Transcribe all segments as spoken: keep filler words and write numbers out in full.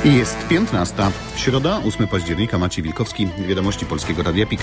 Jest piętnasta. Środa, ósmego października. Maciej Wilkowski. Wiadomości Polskiego Radia P I K.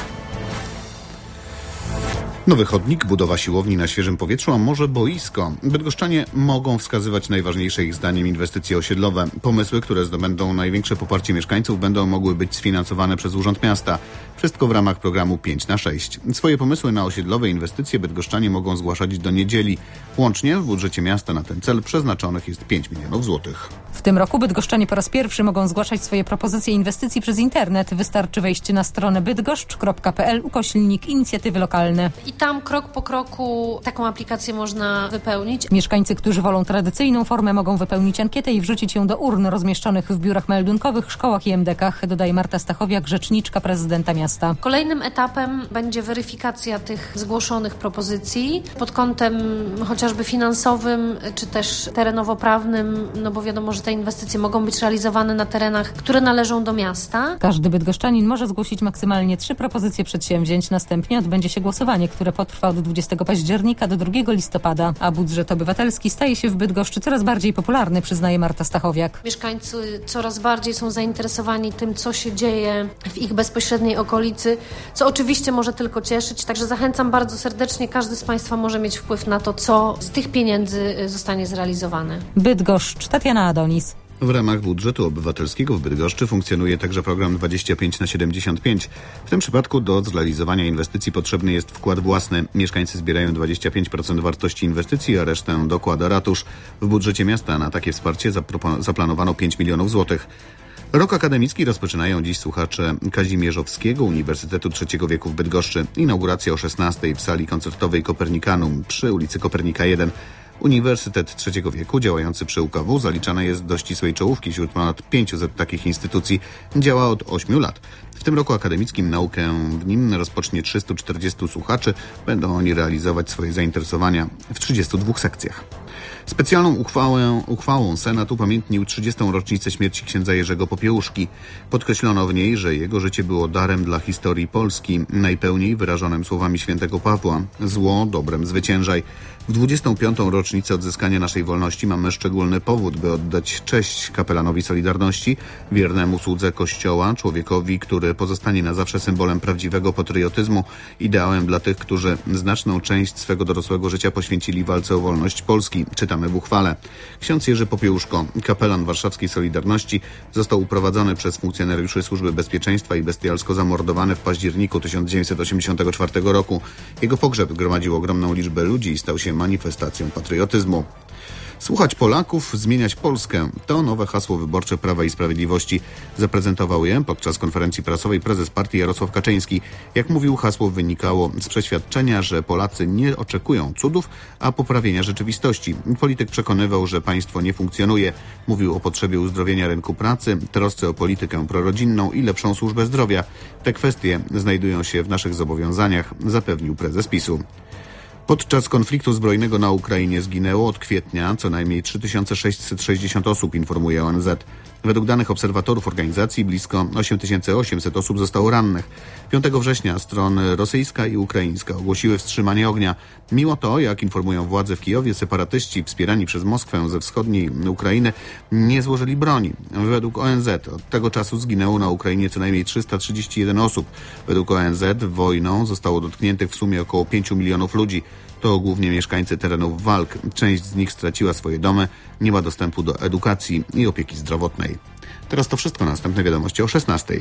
Nowy chodnik, budowa siłowni na świeżym powietrzu, a może boisko. Bydgoszczanie mogą wskazywać najważniejsze ich zdaniem inwestycje osiedlowe. Pomysły, które zdobędą największe poparcie mieszkańców, będą mogły być sfinansowane przez Urząd Miasta. Wszystko w ramach programu pięć na sześć. Swoje pomysły na osiedlowe inwestycje bydgoszczanie mogą zgłaszać do niedzieli. Łącznie w budżecie miasta na ten cel przeznaczonych jest pięć milionów złotych. W tym roku bydgoszczanie po raz pierwszy mogą zgłaszać swoje propozycje inwestycji przez internet. Wystarczy wejść na stronę bydgoszcz kropka p l ukośnik inicjatywy lokalne. I tam krok po kroku taką aplikację można wypełnić. Mieszkańcy, którzy wolą tradycyjną formę, mogą wypełnić ankietę i wrzucić ją do urn rozmieszczonych w biurach meldunkowych, szkołach i em dekach, dodaje Marta Stachowiak, rzeczniczka prezydenta miasta. Kolejnym etapem będzie weryfikacja tych zgłoszonych propozycji pod kątem chociażby finansowym, czy też terenowo-prawnym, no bo wiadomo, że te inwestycje mogą być realizowane na terenach, które należą do miasta. Każdy bydgoszczanin może zgłosić maksymalnie trzy propozycje przedsięwzięć. Następnie odbędzie się głosowanie, które potrwa od dwudziestego października do drugiego listopada, a budżet obywatelski staje się w Bydgoszczy coraz bardziej popularny, przyznaje Marta Stachowiak. Mieszkańcy coraz bardziej są zainteresowani tym, co się dzieje w ich bezpośredniej okolicy, co oczywiście może tylko cieszyć, także zachęcam bardzo serdecznie, każdy z Państwa może mieć wpływ na to, co z tych pieniędzy zostanie zrealizowane. Bydgoszcz, Tatiana Adonis. W ramach budżetu obywatelskiego w Bydgoszczy funkcjonuje także program dwadzieścia pięć na siedemdziesiąt pięć. W tym przypadku do zrealizowania inwestycji potrzebny jest wkład własny. Mieszkańcy zbierają dwadzieścia pięć procent wartości inwestycji, a resztę dokłada ratusz. W budżecie miasta na takie wsparcie zaplanowano pięć milionów złotych. Rok akademicki rozpoczynają dziś słuchacze Kazimierzowskiego Uniwersytetu Trzeciego Wieku w Bydgoszczy. Inauguracja o szesnastej w sali koncertowej Kopernikanum przy ulicy Kopernika jeden. Uniwersytet Trzeciego Wieku, działający przy U K W, zaliczany jest do ścisłej czołówki wśród ponad pięciuset takich instytucji. Działa od ośmiu lat. W tym roku akademickim naukę w nim rozpocznie trzystu czterdziestu słuchaczy. Będą oni realizować swoje zainteresowania w trzydziestu dwóch sekcjach. Specjalną uchwałę, uchwałą Senat upamiętnił trzydziestą rocznicę śmierci księdza Jerzego Popiełuszki. Podkreślono w niej, że jego życie było darem dla historii Polski, najpełniej wyrażonym słowami świętego Pawła: zło dobrem zwyciężaj. W dwudziestą piątą rocznicę odzyskania naszej wolności mamy szczególny powód, by oddać cześć kapelanowi Solidarności, wiernemu słudze Kościoła, człowiekowi, który pozostanie na zawsze symbolem prawdziwego patriotyzmu, ideałem dla tych, którzy znaczną część swego dorosłego życia poświęcili walce o wolność Polski. Czytamy w uchwale. Ksiądz Jerzy Popiełuszko, kapelan warszawskiej Solidarności, został uprowadzony przez funkcjonariuszy Służby Bezpieczeństwa i bestialsko zamordowany w październiku tysiąc dziewięćset osiemdziesiątego czwartego roku. Jego pogrzeb gromadził ogromną liczbę ludzi i stał się manifestacją patriotyzmu. Słuchać Polaków, zmieniać Polskę. To nowe hasło wyborcze Prawa i Sprawiedliwości. Zaprezentował je podczas konferencji prasowej prezes partii Jarosław Kaczyński. Jak mówił, hasło wynikało z przeświadczenia, że Polacy nie oczekują cudów, a poprawienia rzeczywistości. Polityk przekonywał, że państwo nie funkcjonuje. Mówił o potrzebie uzdrowienia rynku pracy, trosce o politykę prorodzinną i lepszą służbę zdrowia. Te kwestie znajdują się w naszych zobowiązaniach, zapewnił prezes PiSu. Podczas konfliktu zbrojnego na Ukrainie zginęło od kwietnia co najmniej trzy tysiące sześćset sześćdziesiąt osób, informuje O N Z. Według danych obserwatorów organizacji blisko osiem tysięcy osiemset osób zostało rannych. piątego września strony rosyjska i ukraińska ogłosiły wstrzymanie ognia. Mimo to, jak informują władze w Kijowie, separatyści wspierani przez Moskwę ze wschodniej Ukrainy nie złożyli broni. Według O N Z od tego czasu zginęło na Ukrainie co najmniej trzysta trzydzieści jeden osób. Według O N Z wojną zostało dotkniętych w sumie około pięciu milionów ludzi. To głównie mieszkańcy terenów walk. Część z nich straciła swoje domy, nie ma dostępu do edukacji i opieki zdrowotnej. Teraz to wszystko, następne wiadomości o szesnastej.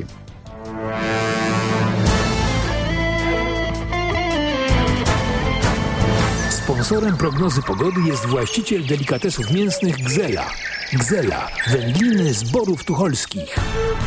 Sponsorem prognozy pogody jest właściciel delikatesów mięsnych Gzela. Gzela, wędliny z Borów Tucholskich.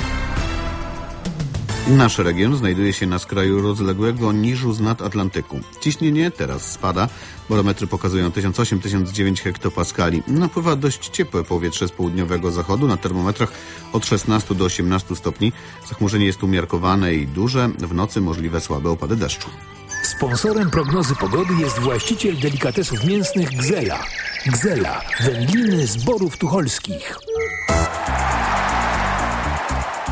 Nasz region znajduje się na skraju rozległego niżu z nad Atlantyku. Ciśnienie teraz spada. Barometry pokazują tysiąc osiem do tysiąc dziewięć hektopaskali. Napływa dość ciepłe powietrze z południowego zachodu. Na termometrach od szesnastu do osiemnastu stopni. Zachmurzenie jest umiarkowane i duże. W nocy możliwe słabe opady deszczu. Sponsorem prognozy pogody jest właściciel delikatesów mięsnych Gzela. Gzela, wędliny z Borów Tucholskich.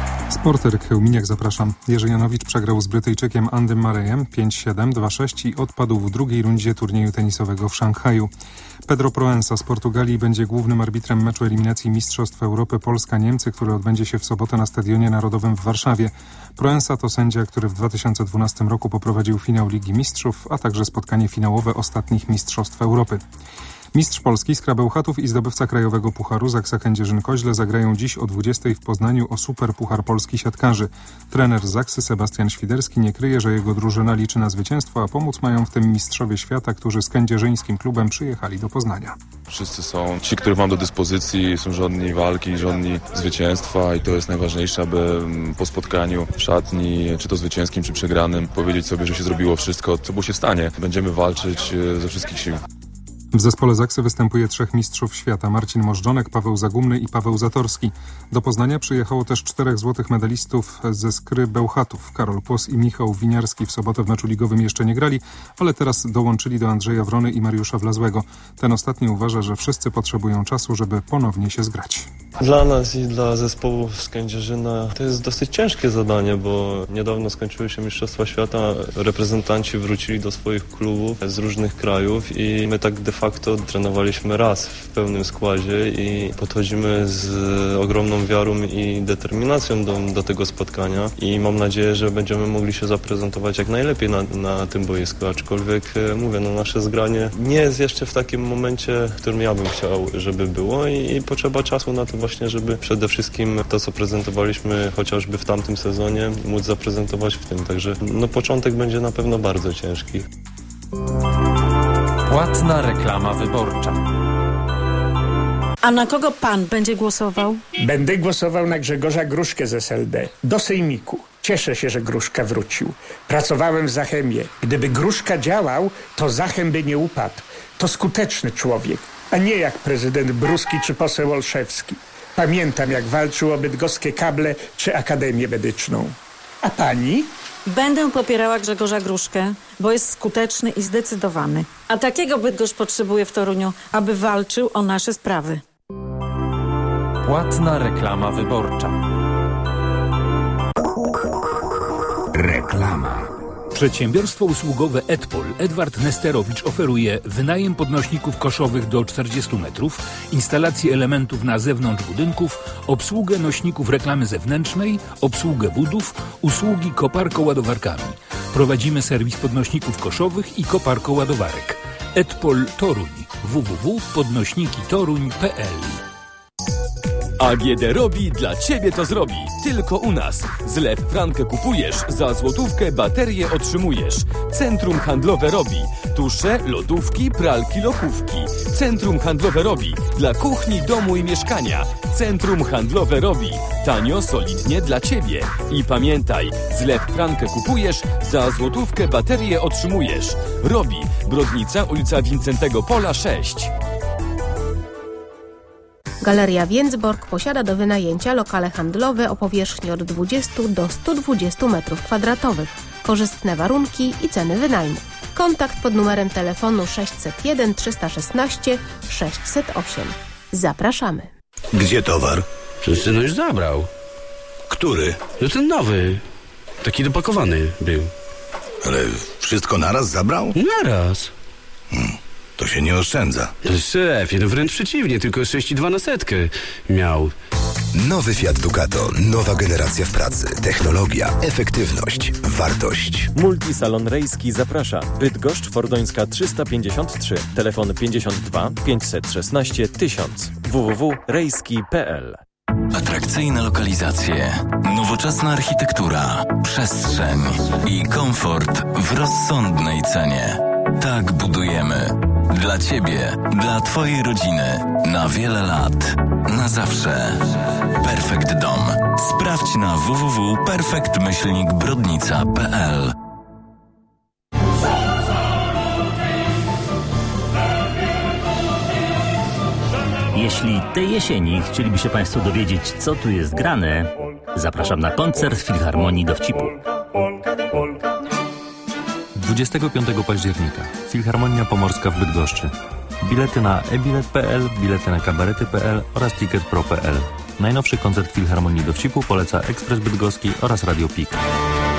Porter Chełminiak, zapraszam. Jerzy Janowicz przegrał z Brytyjczykiem Andym Murrayem pięć siedem, dwa sześć i odpadł w drugiej rundzie turnieju tenisowego w Szanghaju. Pedro Proença z Portugalii będzie głównym arbitrem meczu eliminacji Mistrzostw Europy Polska-Niemcy, który odbędzie się w sobotę na Stadionie Narodowym w Warszawie. Proença to sędzia, który w dwa tysiące dwunastym roku poprowadził finał Ligi Mistrzów, a także spotkanie finałowe ostatnich Mistrzostw Europy. Mistrz Polski z Krabełchatów i zdobywca krajowego pucharu Zaksa Kędzierzyn-Koźle zagrają dziś o dwudziestej w Poznaniu o Super Puchar Polski siatkarzy. Trener Zaksy Sebastian Świderski nie kryje, że jego drużyna liczy na zwycięstwo, a pomóc mają w tym mistrzowie świata, którzy z kędzierzyńskim klubem przyjechali do Poznania. Wszyscy są ci, których mam do dyspozycji, są żądni walki, żądni zwycięstwa i to jest najważniejsze, aby po spotkaniu w szatni, czy to zwycięskim, czy przegranym, powiedzieć sobie, że się zrobiło wszystko, co było się w stanie. Będziemy walczyć ze wszystkich sił. W zespole Zaksy występuje trzech mistrzów świata: Marcin Możdżonek, Paweł Zagumny i Paweł Zatorski. Do Poznania przyjechało też czterech złotych medalistów ze Skry Bełchatów. Karol Płos i Michał Winiarski w sobotę w meczu ligowym jeszcze nie grali, ale teraz dołączyli do Andrzeja Wrony i Mariusza Wlazłego. Ten ostatni uważa, że wszyscy potrzebują czasu, żeby ponownie się zgrać. Dla nas i dla zespołu z Kędzierzyna to jest dosyć ciężkie zadanie, bo niedawno skończyły się Mistrzostwa Świata. Reprezentanci wrócili do swoich klubów z różnych krajów i my tak de facto trenowaliśmy raz w pełnym składzie i podchodzimy z ogromną wiarą i determinacją do, do tego spotkania i mam nadzieję, że będziemy mogli się zaprezentować jak najlepiej na, na tym boisku, aczkolwiek mówię, no nasze zgranie nie jest jeszcze w takim momencie, w którym ja bym chciał, żeby było i, i potrzeba czasu na to właśnie, żeby przede wszystkim to, co prezentowaliśmy chociażby w tamtym sezonie, móc zaprezentować w tym, także no początek będzie na pewno bardzo ciężki. Płatna reklama wyborcza. A na kogo pan będzie głosował? Będę głosował na Grzegorza Gruszkę z S L D. Do sejmiku. Cieszę się, że Gruszka wrócił. Pracowałem w Zachemie. Gdyby Gruszka działał, to Zachem by nie upadł. To skuteczny człowiek, a nie jak prezydent Bruski czy poseł Olszewski. Pamiętam, jak walczył o bydgoskie kable czy Akademię Medyczną. A pani? Będę popierała Grzegorza Gruszkę, bo jest skuteczny i zdecydowany. A takiego Bydgoszcz potrzebuje w Toruniu, aby walczył o nasze sprawy. Płatna reklama wyborcza. Reklama. Przedsiębiorstwo usługowe Edpol Edward Nesterowicz oferuje wynajem podnośników koszowych do czterdziestu metrów, instalację elementów na zewnątrz budynków, obsługę nośników reklamy zewnętrznej, obsługę budów, usługi koparko-ładowarkami. Prowadzimy serwis podnośników koszowych i koparko-ładowarek. Edpol Toruń. w w w kropka podnośniki toruń kropka p l. A G D robi, dla Ciebie to zrobi. Tylko u nas. Zlew Frankę kupujesz, za złotówkę baterię otrzymujesz. Centrum Handlowe Robi. Tusze, lodówki, pralki, lokówki. Centrum Handlowe Robi. Dla kuchni, domu i mieszkania. Centrum Handlowe Robi. Tanio, solidnie dla Ciebie. I pamiętaj, zlew Frankę kupujesz, za złotówkę baterię otrzymujesz. Robi. Brodnica, ulica Wincentego Pola sześć. Galeria Więcborg posiada do wynajęcia lokale handlowe o powierzchni od dwudziestu do stu dwudziestu metrów kwadratowych. Korzystne warunki i ceny wynajmu. Kontakt pod numerem telefonu sześćset jeden trzysta szesnaście sześćset osiem. Zapraszamy. Gdzie towar? Przecież no już zabrał. Który? No ten nowy. Taki dopakowany był. Ale wszystko naraz zabrał? Naraz. Hmm. To się nie oszczędza. Szefie, no wręcz przeciwnie, tylko sześć i dwa na setkę miał. Nowy Fiat Ducato, nowa generacja w pracy. Technologia, efektywność, wartość. Multisalon Rejski zaprasza. Bydgoszcz, Fordońska trzysta pięćdziesiąt trzy. Telefon pięćdziesiąt dwa pięćset szesnaście tysiąc. w w w kropka rejski kropka p l. Atrakcyjne lokalizacje, nowoczesna architektura, przestrzeń i komfort w rozsądnej cenie. Tak budujemy. Dla Ciebie, dla Twojej rodziny, na wiele lat, na zawsze. Perfect Dom. Sprawdź na w w w kropka perfekt myślnik brodnica kropka p l. Jeśli tej jesieni chcieliby się Państwo dowiedzieć, co tu jest grane, zapraszam na koncert Filharmonii Dowcipu. dwudziestego piątego października Filharmonia Pomorska w Bydgoszczy. Bilety na e bilet kropka p l, bilety na kabarety kropka p l oraz ticket pro kropka p l. Najnowszy koncert Filharmonii Dowcipu poleca Ekspres Bydgoski oraz Radio P I K.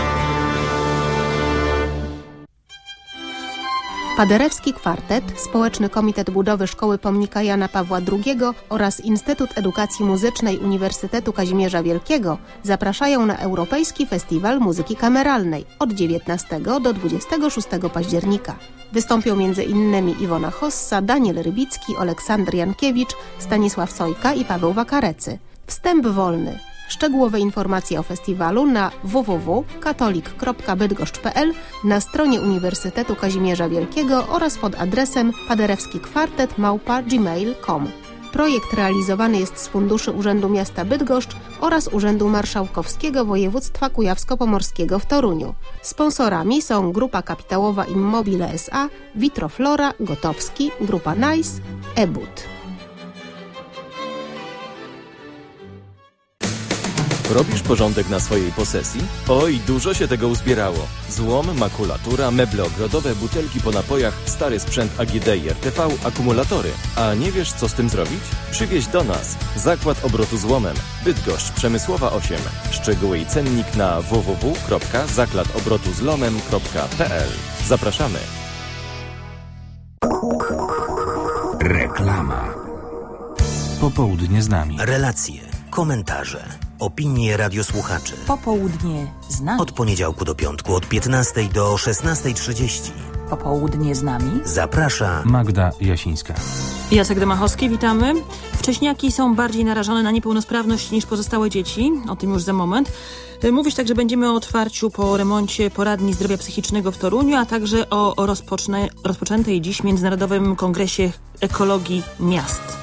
Paderewski Kwartet, Społeczny Komitet Budowy Szkoły Pomnika Jana Pawła drugiego oraz Instytut Edukacji Muzycznej Uniwersytetu Kazimierza Wielkiego zapraszają na Europejski Festiwal Muzyki Kameralnej od dziewiętnastego do dwudziestego szóstego października. Wystąpią m.in. Iwona Hossa, Daniel Rybicki, Aleksander Jankiewicz, Stanisław Sojka i Paweł Wakarecy. Wstęp wolny. Szczegółowe informacje o festiwalu na w w w kropka katolik kropka bydgoszcz kropka p l, na stronie Uniwersytetu Kazimierza Wielkiego oraz pod adresem paderewski kwartet małpa gmail kropka com. Projekt realizowany jest z funduszy Urzędu Miasta Bydgoszcz oraz Urzędu Marszałkowskiego Województwa Kujawsko-Pomorskiego w Toruniu. Sponsorami są Grupa Kapitałowa Immobile S A, Vitroflora, Gotowski, Grupa Nice, Ebut. Robisz porządek na swojej posesji? Oj, dużo się tego uzbierało. Złom, makulatura, meble ogrodowe, butelki po napojach, stary sprzęt A G D i R T V, akumulatory. A nie wiesz, co z tym zrobić? Przywieź do nas. Zakład obrotu złomem. Bydgoszcz, Przemysłowa osiem. Szczegóły i cennik na w w w kropka zakład obrotu złomem kropka p l. Zapraszamy. Reklama. Popołudnie z nami. Relacje, komentarze, opinie radiosłuchaczy. Popołudnie z nami. Od poniedziałku do piątku od piętnastej do szesnastej trzydzieści. Popołudnie z nami. Zaprasza Magda Jasińska. Jacek Demachowski, witamy. Wcześniaki są bardziej narażone na niepełnosprawność niż pozostałe dzieci. O tym już za moment. Mówisz także będziemy o otwarciu po remoncie poradni zdrowia psychicznego w Toruniu, a także o, o rozpoczne, rozpoczętej dziś Międzynarodowym Kongresie Ekologii Miast.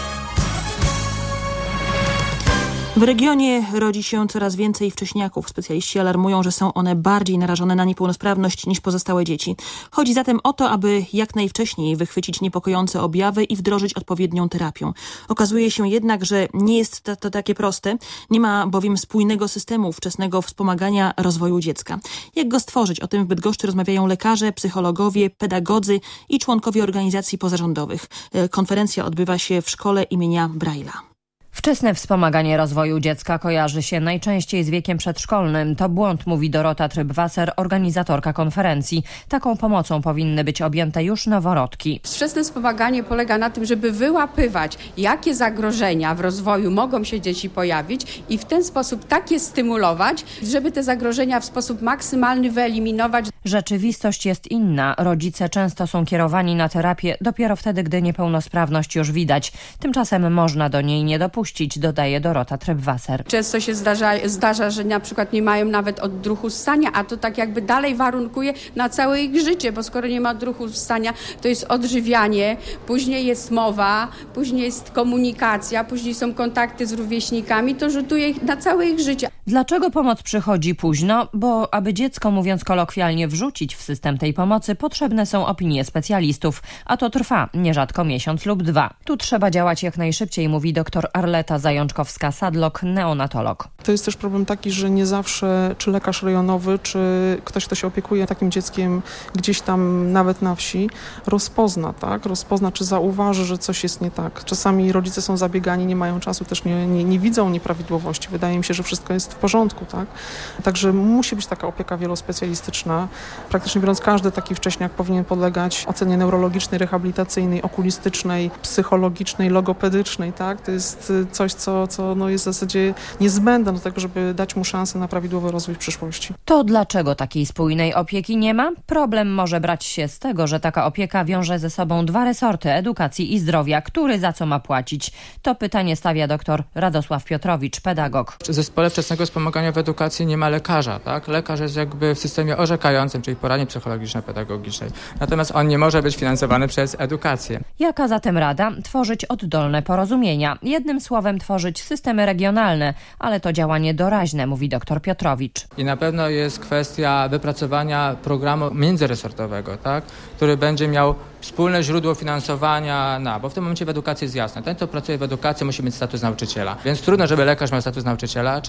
W regionie rodzi się coraz więcej wcześniaków. Specjaliści alarmują, że są one bardziej narażone na niepełnosprawność niż pozostałe dzieci. Chodzi zatem o to, aby jak najwcześniej wychwycić niepokojące objawy i wdrożyć odpowiednią terapię. Okazuje się jednak, że nie jest to, to takie proste. Nie ma bowiem spójnego systemu wczesnego wspomagania rozwoju dziecka. Jak go stworzyć? O tym w Bydgoszczy rozmawiają lekarze, psychologowie, pedagodzy i członkowie organizacji pozarządowych. Konferencja odbywa się w szkole imienia Braille'a. Wczesne wspomaganie rozwoju dziecka kojarzy się najczęściej z wiekiem przedszkolnym. To błąd, mówi Dorota Tryb-Wasser, organizatorka konferencji. Taką pomocą powinny być objęte już noworodki. Wczesne wspomaganie polega na tym, żeby wyłapywać, jakie zagrożenia w rozwoju mogą się dzieci pojawić i w ten sposób tak je stymulować, żeby te zagrożenia w sposób maksymalny wyeliminować. Rzeczywistość jest inna. Rodzice często są kierowani na terapię dopiero wtedy, gdy niepełnosprawność już widać. Tymczasem można do niej nie dopuścić, dodaje Dorota Tryb-Wasser. Często się zdarza, zdarza, że na przykład nie mają nawet odruchu ssania, a to tak jakby dalej warunkuje na całe ich życie, bo skoro nie ma odruchu ssania, to jest odżywianie, później jest mowa, później jest komunikacja, później są kontakty z rówieśnikami, to rzutuje ich na całe ich życie. Dlaczego pomoc przychodzi późno? Bo aby dziecko, mówiąc kolokwialnie, wrzucić w system tej pomocy, potrzebne są opinie specjalistów, a to trwa nierzadko miesiąc lub dwa. Tu trzeba działać jak najszybciej, mówi dr Arleta Zajączkowska-Sadlok, neonatolog. To jest też problem taki, że nie zawsze czy lekarz rejonowy, czy ktoś, kto się opiekuje takim dzieckiem gdzieś tam nawet na wsi, rozpozna, tak? Rozpozna, czy zauważy, że coś jest nie tak. Czasami rodzice są zabiegani, nie mają czasu, też nie, nie, nie widzą nieprawidłowości. Wydaje mi się, że wszystko jest w porządku, tak? Także musi być taka opieka wielospecjalistyczna. Praktycznie biorąc, każdy taki wcześniak powinien podlegać ocenie neurologicznej, rehabilitacyjnej, okulistycznej, psychologicznej, logopedycznej, tak? To jest coś, co, co no jest w zasadzie niezbędne do tego, żeby dać mu szansę na prawidłowy rozwój w przyszłości. To dlaczego takiej spójnej opieki nie ma? Problem może brać się z tego, że taka opieka wiąże ze sobą dwa resorty, edukacji i zdrowia. Który za co ma płacić? To pytanie stawia dr Radosław Piotrowicz, pedagog. W zespole wczesnego wspomagania w edukacji nie ma lekarza, tak? Lekarz jest jakby w systemie orzekającym, czyli poradni psychologiczno-pedagogicznej. Natomiast on nie może być finansowany przez edukację. Jaka zatem rada? Tworzyć oddolne porozumienia. Jednym słowem tworzyć systemy regionalne, ale to działanie doraźne, mówi dr Piotrowicz. I na pewno jest kwestia wypracowania programu międzyresortowego, tak? Który będzie miał wspólne źródło finansowania, na, bo w tym momencie w edukacji jest jasne. Ten, kto pracuje w edukacji, musi mieć status nauczyciela. Więc trudno, żeby lekarz miał status nauczyciela, czy rehabilitator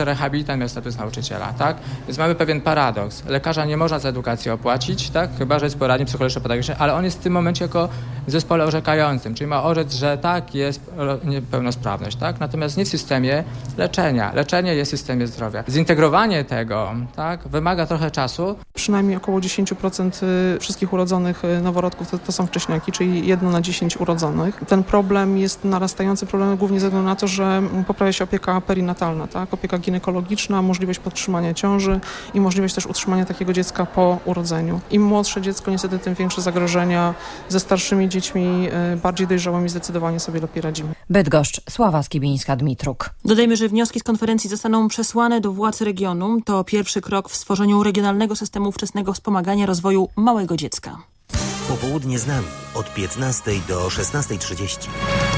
ten miał status nauczyciela, tak? Więc mamy pewien paradoks. Lekarza nie można za edukację opłacić, tak? Chyba że jest poradnik psychologiczno-pedagogiczny, ale on jest w tym momencie jako w zespole orzekającym, czyli ma orzec, że tak, jest niepełnosprawność, tak? Natomiast nie w systemie leczenia. Leczenie jest w systemie zdrowia. Zintegrowanie tego, tak, wymaga trochę czasu. Przynajmniej około dziesięć procent wszystkich urodzonych noworodków to, to są wcześniaki, czyli jedno na dziesięć urodzonych. Ten problem jest narastający problem głównie ze względu na to, że poprawia się opieka perinatalna, tak? Opieka ginekologiczna, możliwość podtrzymania ciąży i możliwość też utrzymania takiego dziecka po urodzeniu. Im młodsze dziecko, niestety tym większe zagrożenia. Ze starszymi dziećmi, bardziej dojrzałymi zdecydowanie sobie lepiej radzimy. Bydgoszcz, Sława Skibińska-Dmitruk. Dodajmy, że wnioski z konferencji zostaną przesłane do władz regionu. To pierwszy krok w stworzeniu regionalnego systemu wczesnego wspomagania rozwoju małego dziecka. Popołudnie z nami od piętnastej do szesnastej trzydzieści.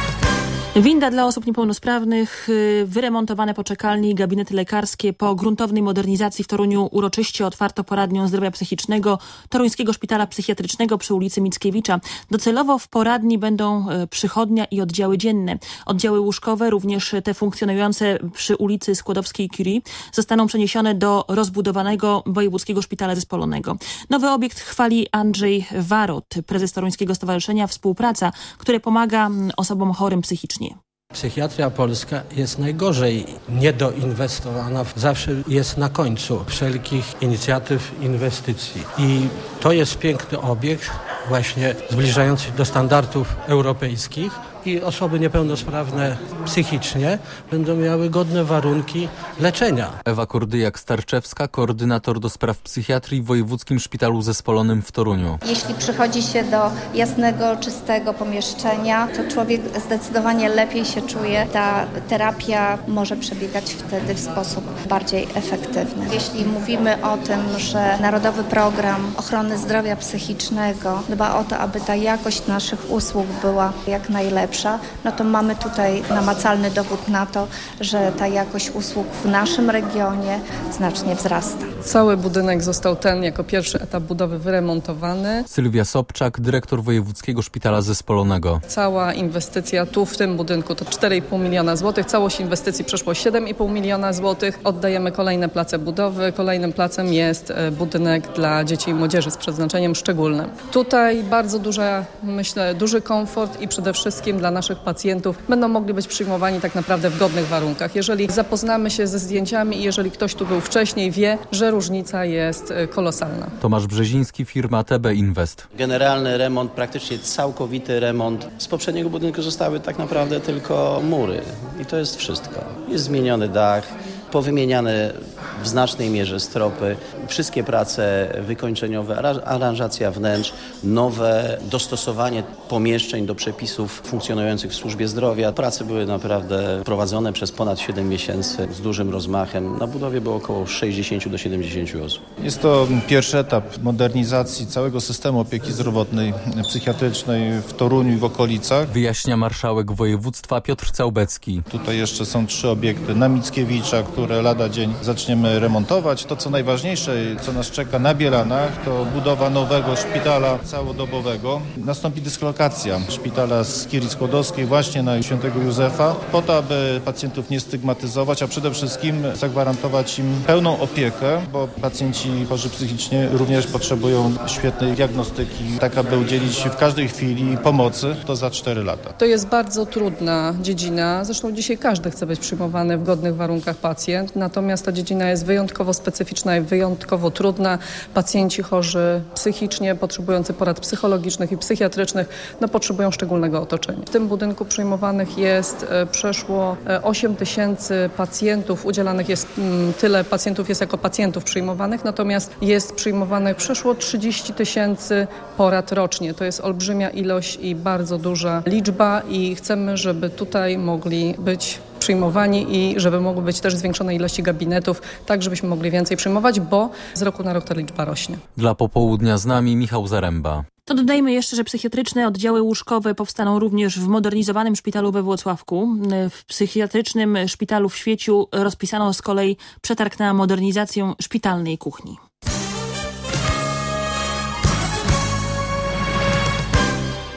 Winda dla osób niepełnosprawnych, wyremontowane poczekalnie i gabinety lekarskie. Po gruntownej modernizacji w Toruniu uroczyście otwarto poradnię zdrowia psychicznego Toruńskiego Szpitala Psychiatrycznego przy ulicy Mickiewicza. Docelowo w poradni będą przychodnia i oddziały dzienne. Oddziały łóżkowe, również te funkcjonujące przy ulicy Skłodowskiej-Curie, zostaną przeniesione do rozbudowanego Wojewódzkiego Szpitala Zespolonego. Nowy obiekt chwali Andrzej Warot, prezes Toruńskiego Stowarzyszenia Współpraca, które pomaga osobom chorym psychicznie. Psychiatria polska jest najgorzej niedoinwestowana. Zawsze jest na końcu wszelkich inicjatyw, inwestycji. I to jest piękny obiekt, właśnie zbliżający się do standardów europejskich. I osoby niepełnosprawne psychicznie będą miały godne warunki leczenia. Ewa Kordyjak-Starczewska, koordynator do spraw psychiatrii w Wojewódzkim Szpitalu Zespolonym w Toruniu. Jeśli przychodzi się do jasnego, czystego pomieszczenia, to człowiek zdecydowanie lepiej się czuje. Ta terapia może przebiegać wtedy w sposób bardziej efektywny. Jeśli mówimy o tym, że Narodowy Program Ochrony Zdrowia Psychicznego dba o to, aby ta jakość naszych usług była jak najlepsza, no to mamy tutaj namacalny dowód na to, że ta jakość usług w naszym regionie znacznie wzrasta. Cały budynek został ten jako pierwszy etap budowy wyremontowany. Sylwia Sobczak, dyrektor Wojewódzkiego Szpitala Zespolonego. Cała inwestycja tu w tym budynku to cztery i pół miliona złotych. Całość inwestycji przeszło siedem i pół miliona złotych. Oddajemy kolejne place budowy. Kolejnym placem jest budynek dla dzieci i młodzieży z przeznaczeniem szczególnym. Tutaj bardzo duża, myślę, duży komfort i przede wszystkim dla naszych pacjentów będą mogli być przyjmowani tak naprawdę w godnych warunkach. Jeżeli zapoznamy się ze zdjęciami i jeżeli ktoś tu był wcześniej, wie, że różnica jest kolosalna. Tomasz Brzeziński, firma T B Invest. Generalny remont, praktycznie całkowity remont. Z poprzedniego budynku zostały tak naprawdę tylko mury i to jest wszystko. Jest zmieniony dach, powymieniane w znacznej mierze stropy, wszystkie prace wykończeniowe, aranżacja wnętrz, nowe dostosowanie pomieszczeń do przepisów funkcjonujących w służbie zdrowia. Prace były naprawdę prowadzone przez ponad siedem miesięcy z dużym rozmachem. Na budowie było około sześćdziesiąt do siedemdziesięciu osób. Jest to pierwszy etap modernizacji całego systemu opieki zdrowotnej, psychiatrycznej w Toruniu i w okolicach. Wyjaśnia marszałek województwa Piotr Całbecki. Tutaj jeszcze są trzy obiekty na Mickiewicza, które lada dzień zaczniemy remontować. To, co najważniejsze, co nas czeka na Bielanach, to budowa nowego szpitala całodobowego. Nastąpi dyslokacja szpitala z Curie Skłodowskiej właśnie na Świętego Józefa, po to, aby pacjentów nie stygmatyzować, a przede wszystkim zagwarantować im pełną opiekę, bo pacjenci chorzy psychicznie również potrzebują świetnej diagnostyki, tak aby udzielić w każdej chwili pomocy. To za cztery lata. To jest bardzo trudna dziedzina. Zresztą dzisiaj każdy chce być przyjmowany w godnych warunkach pacjent, natomiast ta dziedzina jest wyjątkowo specyficzna i wyjątkowo trudna. Pacjenci chorzy psychicznie, potrzebujący porad psychologicznych i psychiatrycznych, no potrzebują szczególnego otoczenia. W tym budynku przyjmowanych jest e, przeszło osiem tysięcy pacjentów, udzielanych jest m, tyle pacjentów jest jako pacjentów przyjmowanych, natomiast jest przyjmowanych przeszło trzydzieści tysięcy porad rocznie. To jest olbrzymia ilość i bardzo duża liczba i chcemy, żeby tutaj mogli być przyjmowani i żeby mogły być też zwiększone ilości gabinetów, tak żebyśmy mogli więcej przyjmować, bo z roku na rok ta liczba rośnie. Dla Popołudnia z nami Michał Zaręba. To dodajmy jeszcze, że psychiatryczne oddziały łóżkowe powstaną również w modernizowanym szpitalu we Włocławku. W psychiatrycznym szpitalu w Świeciu rozpisano z kolei przetarg na modernizację szpitalnej kuchni.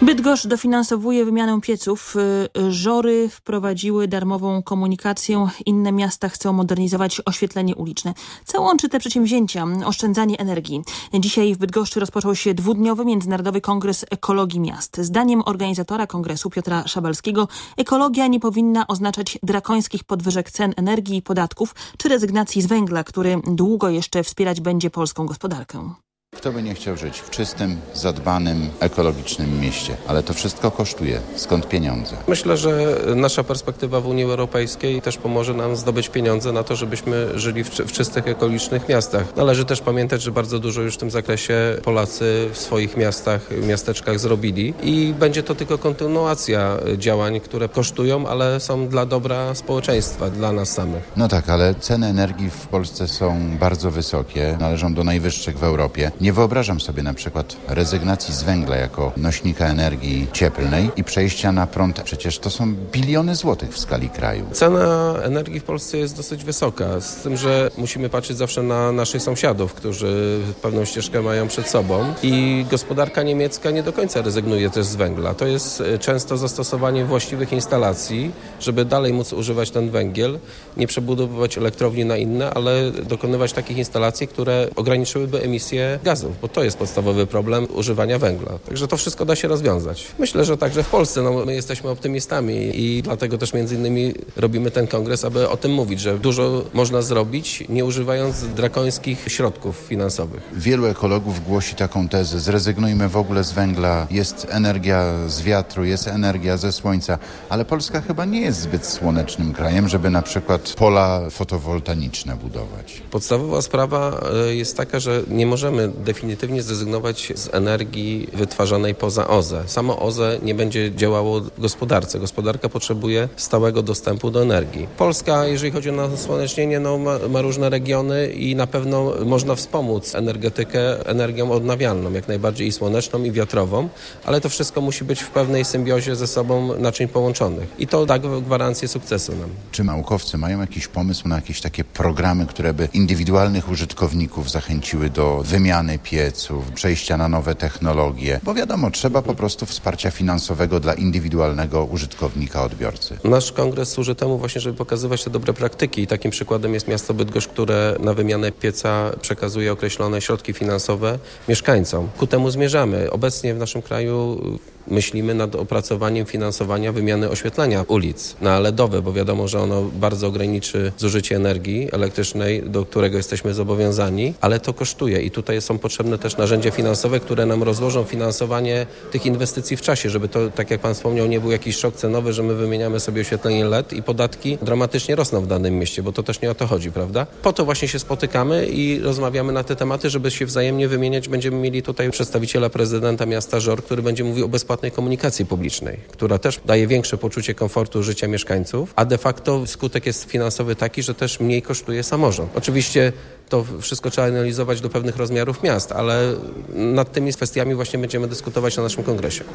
Bydgoszcz dofinansowuje wymianę pieców. Żory wprowadziły darmową komunikację. Inne miasta chcą modernizować oświetlenie uliczne. Co łączy te przedsięwzięcia? Oszczędzanie energii. Dzisiaj w Bydgoszczy rozpoczął się dwudniowy Międzynarodowy Kongres Ekologii Miast. Zdaniem organizatora kongresu Piotra Szabalskiego ekologia nie powinna oznaczać drakońskich podwyżek cen energii i podatków, czy rezygnacji z węgla, który długo jeszcze wspierać będzie polską gospodarkę. Kto by nie chciał żyć w czystym, zadbanym, ekologicznym mieście? Ale to wszystko kosztuje. Skąd pieniądze? Myślę, że nasza perspektywa w Unii Europejskiej też pomoże nam zdobyć pieniądze na to, żebyśmy żyli w, w czystych, ekologicznych miastach. Należy też pamiętać, że bardzo dużo już w tym zakresie Polacy w swoich miastach, miasteczkach zrobili i będzie to tylko kontynuacja działań, które kosztują, ale są dla dobra społeczeństwa, dla nas samych. No tak, ale ceny energii w Polsce są bardzo wysokie, należą do najwyższych w Europie. Nie wyobrażam sobie na przykład rezygnacji z węgla jako nośnika energii cieplnej i przejścia na prąd. Przecież to są biliony złotych w skali kraju. Cena energii w Polsce jest dosyć wysoka, z tym, że musimy patrzeć zawsze na naszych sąsiadów, którzy pewną ścieżkę mają przed sobą i gospodarka niemiecka nie do końca rezygnuje też z węgla. To jest często zastosowanie właściwych instalacji, żeby dalej móc używać ten węgiel, nie przebudowywać elektrowni na inne, ale dokonywać takich instalacji, które ograniczyłyby emisję gazów, bo to jest podstawowy problem używania węgla. Także to wszystko da się rozwiązać. Myślę, że także w Polsce no, my jesteśmy optymistami i dlatego też między innymi robimy ten kongres, aby o tym mówić, że dużo można zrobić, nie używając drakońskich środków finansowych. Wielu ekologów głosi taką tezę: zrezygnujmy w ogóle z węgla, jest energia z wiatru, jest energia ze słońca, ale Polska chyba nie jest zbyt słonecznym krajem, żeby na przykład pola fotowoltaiczne budować. Podstawowa sprawa jest taka, że nie możemy definitywnie zrezygnować z energii wytwarzanej poza O Z E. Samo O Z E nie będzie działało w gospodarce. Gospodarka potrzebuje stałego dostępu do energii. Polska, jeżeli chodzi o nasłonecznienie, no, ma, ma różne regiony i na pewno można wspomóc energetykę energią odnawialną, jak najbardziej i słoneczną, i wiatrową, ale to wszystko musi być w pewnej symbiozie ze sobą naczyń połączonych. I to da gwarancję sukcesu nam. Czy naukowcy mają jakiś pomysł na jakieś takie programy, które by indywidualnych użytkowników zachęciły do wymiany pieców, przejścia na nowe technologie? Bo wiadomo, trzeba po prostu wsparcia finansowego dla indywidualnego użytkownika, odbiorcy. Nasz kongres służy temu właśnie, żeby pokazywać te dobre praktyki i takim przykładem jest miasto Bydgoszcz, które na wymianę pieca przekazuje określone środki finansowe mieszkańcom. Ku temu zmierzamy. Obecnie w naszym kraju myślimy nad opracowaniem finansowania wymiany oświetlenia ulic na L E D owe, bo wiadomo, że ono bardzo ograniczy zużycie energii elektrycznej, do którego jesteśmy zobowiązani, ale to kosztuje i tutaj są potrzebne też narzędzia finansowe, które nam rozłożą finansowanie tych inwestycji w czasie, żeby to, tak jak pan wspomniał, nie był jakiś szok cenowy, że my wymieniamy sobie oświetlenie L E D i podatki dramatycznie rosną w danym mieście, bo to też nie o to chodzi, prawda? Po to właśnie się spotykamy i rozmawiamy na te tematy, żeby się wzajemnie wymieniać. Będziemy mieli tutaj przedstawiciela prezydenta miasta Żor, który będzie mówił o bezpłatnej komunikacji publicznej, która też daje większe poczucie komfortu życia mieszkańców, a de facto skutek jest finansowy taki, że też mniej kosztuje samorząd. Oczywiście to wszystko trzeba analizować do pewnych rozmiarów miast, ale nad tymi kwestiami właśnie będziemy dyskutować na naszym kongresie.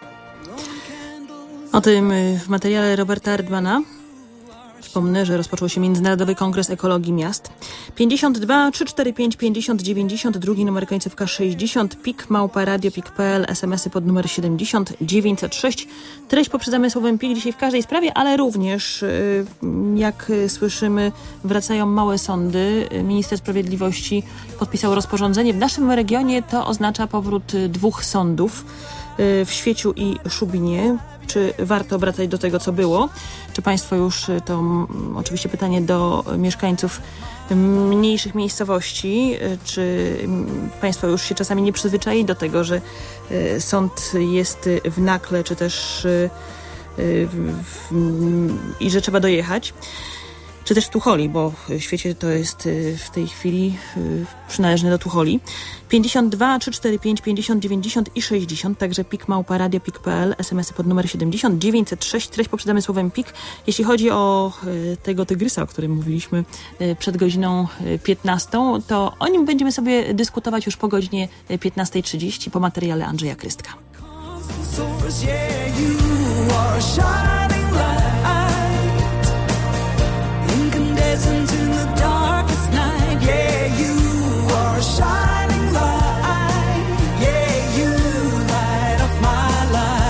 O tym w materiale Roberta Erdmana. Przypomnę, że rozpoczął się Międzynarodowy Kongres Ekologii Miast. pięćdziesiąt dwa trzysta czterdzieści pięć pięćdziesiąt dziewięćdziesiąt, drugi numer końcówka sześćdziesiąt, pik małpa radio pik kropka p l, smsy pod numer siedemdziesiąt dziewięćset sześć. Treść poprzedzamy słowem pik dzisiaj w każdej sprawie, ale również, jak słyszymy, wracają małe sądy. Minister Sprawiedliwości podpisał rozporządzenie. W naszym regionie to oznacza powrót dwóch sądów w Świeciu i Szubinie. Czy warto wracać do tego, co było? Czy państwo już, to m, oczywiście pytanie do mieszkańców mniejszych miejscowości, czy państwo już się czasami nie przyzwyczai do tego, że y, sąd jest w Nakle, czy też y, y, w, i że trzeba dojechać? Czy też w Tucholi, bo w Świecie to jest w tej chwili przynależny do Tucholi. pięćdziesiąt dwa trzysta czterdzieści pięć pięćdziesiąt dziewięćdziesiąt i sześćdziesiąt, także pik małpa radio pik kropka p l, smsy pod numer siedemdziesiąt dziewięćset sześć, treść poprzedamy słowem pik. Jeśli chodzi o tego tygrysa, o którym mówiliśmy przed godziną piętnastą, to o nim będziemy sobie dyskutować już po godzinie piętnasta trzydzieści po materiale Andrzeja Krystka. Into the darkest night, yeah, you are a shining light, yeah, you light up my life.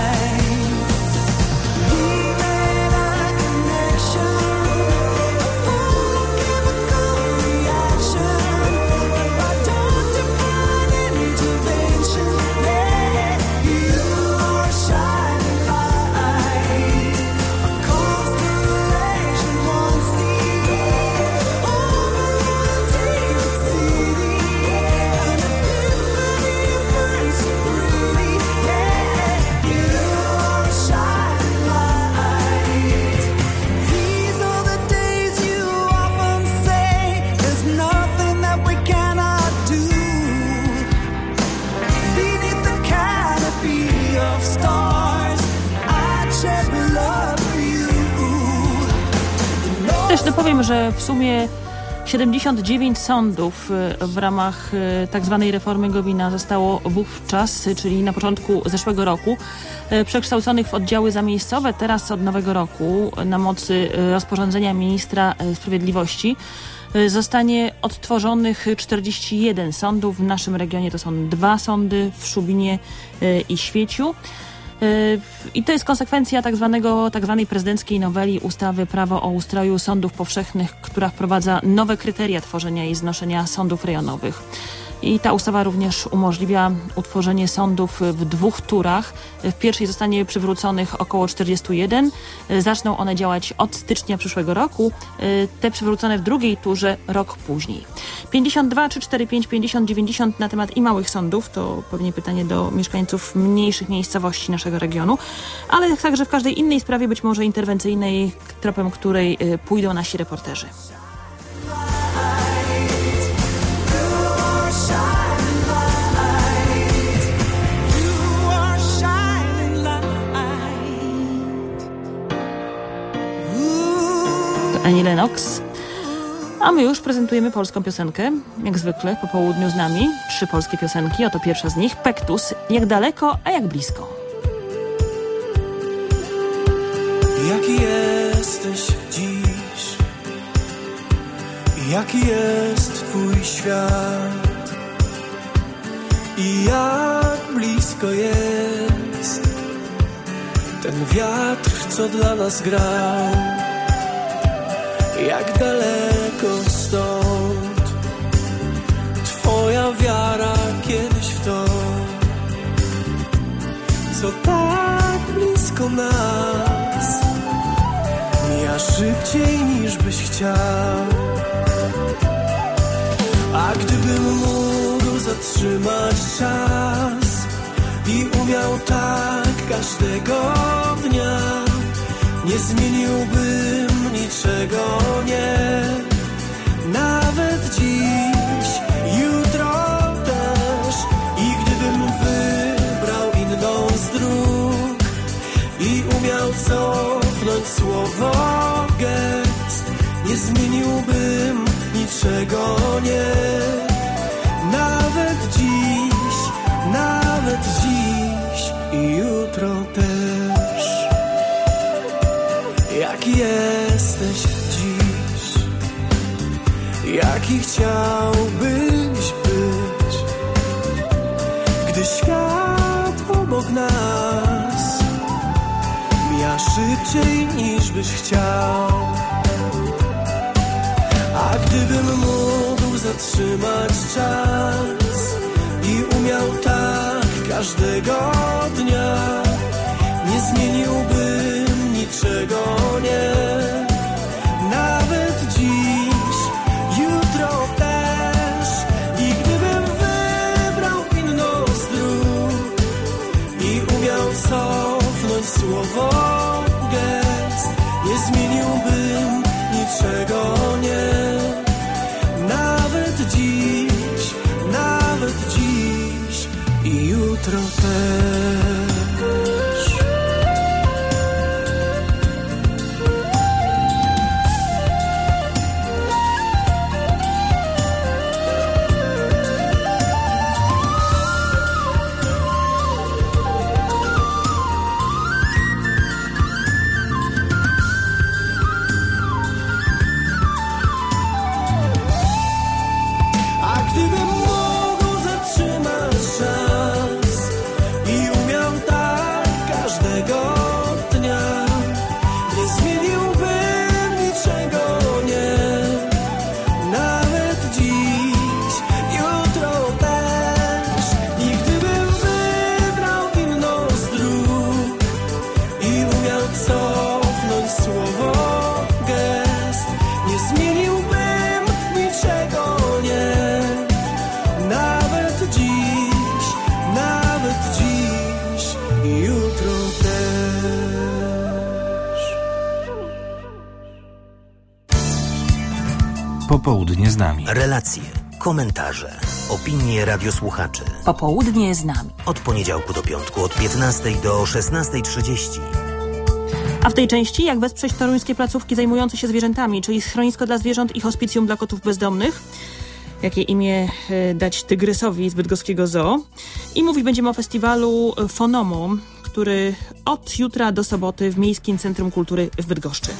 Dopowiem, że w sumie siedemdziesiąt dziewięć sądów w ramach tak zwanej reformy Gowina zostało wówczas, czyli na początku zeszłego roku, przekształconych w oddziały zamiejscowe. Teraz od nowego roku na mocy rozporządzenia ministra sprawiedliwości zostanie odtworzonych czterdzieści jeden sądów. W naszym regionie to są dwa sądy w Szubinie i Świeciu. I to jest konsekwencja tak zwanego, tak zwanej prezydenckiej noweli ustawy Prawo o ustroju sądów powszechnych, która wprowadza nowe kryteria tworzenia i znoszenia sądów rejonowych. I ta ustawa również umożliwia utworzenie sądów w dwóch turach. W pierwszej zostanie przywróconych około czterdzieści jeden. Zaczną one działać od stycznia przyszłego roku. Te przywrócone w drugiej turze rok później. pięćdziesiąt dwa trzy cztery pięć pięćdziesiąt dziewięćdziesiąt na temat i małych sądów. To pewnie pytanie do mieszkańców mniejszych miejscowości naszego regionu. Ale także w każdej innej sprawie, być może interwencyjnej, tropem której pójdą nasi reporterzy. Annie Lennox. A my już prezentujemy polską piosenkę, jak zwykle po południu z nami. Trzy polskie piosenki, oto pierwsza z nich, Pektus. Jak daleko, a jak blisko. Jaki jesteś dziś? Jaki jest twój świat? I jak blisko jest ten wiatr, co dla nas grał? Jak daleko stąd twoja wiara kiedyś w to, co tak blisko nas, mija szybciej niż byś chciał. A gdybym mógł zatrzymać czas i umiał tak każdego dnia, nie zmieniłbym niczego, nie. Nawet dziś, jutro też. I gdybym wybrał inną z dróg i umiał cofnąć słowo, gest, nie zmieniłbym niczego, nie. Nawet dziś, nawet dziś i jutro też. Jaki jesteś dziś? Jaki chciałbyś być, gdy świat obok nas mija szybciej niż byś chciał? A gdybym mógł zatrzymać czas i umiał tak każdego dnia, nie zmieniłbym niczego, nie. Nawet dziś, jutro też. I gdybym wybrał inną z dróg i umiał cofnąć słowo, gest, nie zmieniłbym niczego, nie. Nawet dziś, nawet dziś i jutro też. Popołudnie z nami. Relacje, komentarze, opinie radiosłuchaczy. Popołudnie z nami. Od poniedziałku do piątku od piętnastej do szesnastej trzydzieści. A w tej części jak wesprzeć toruńskie placówki zajmujące się zwierzętami, czyli schronisko dla zwierząt i hospicjum dla kotów bezdomnych. Jakie imię dać tygrysowi z bydgoskiego zoo. I mówić będziemy o festiwalu Fonomo, który od jutra do soboty w Miejskim Centrum Kultury w Bydgoszczy.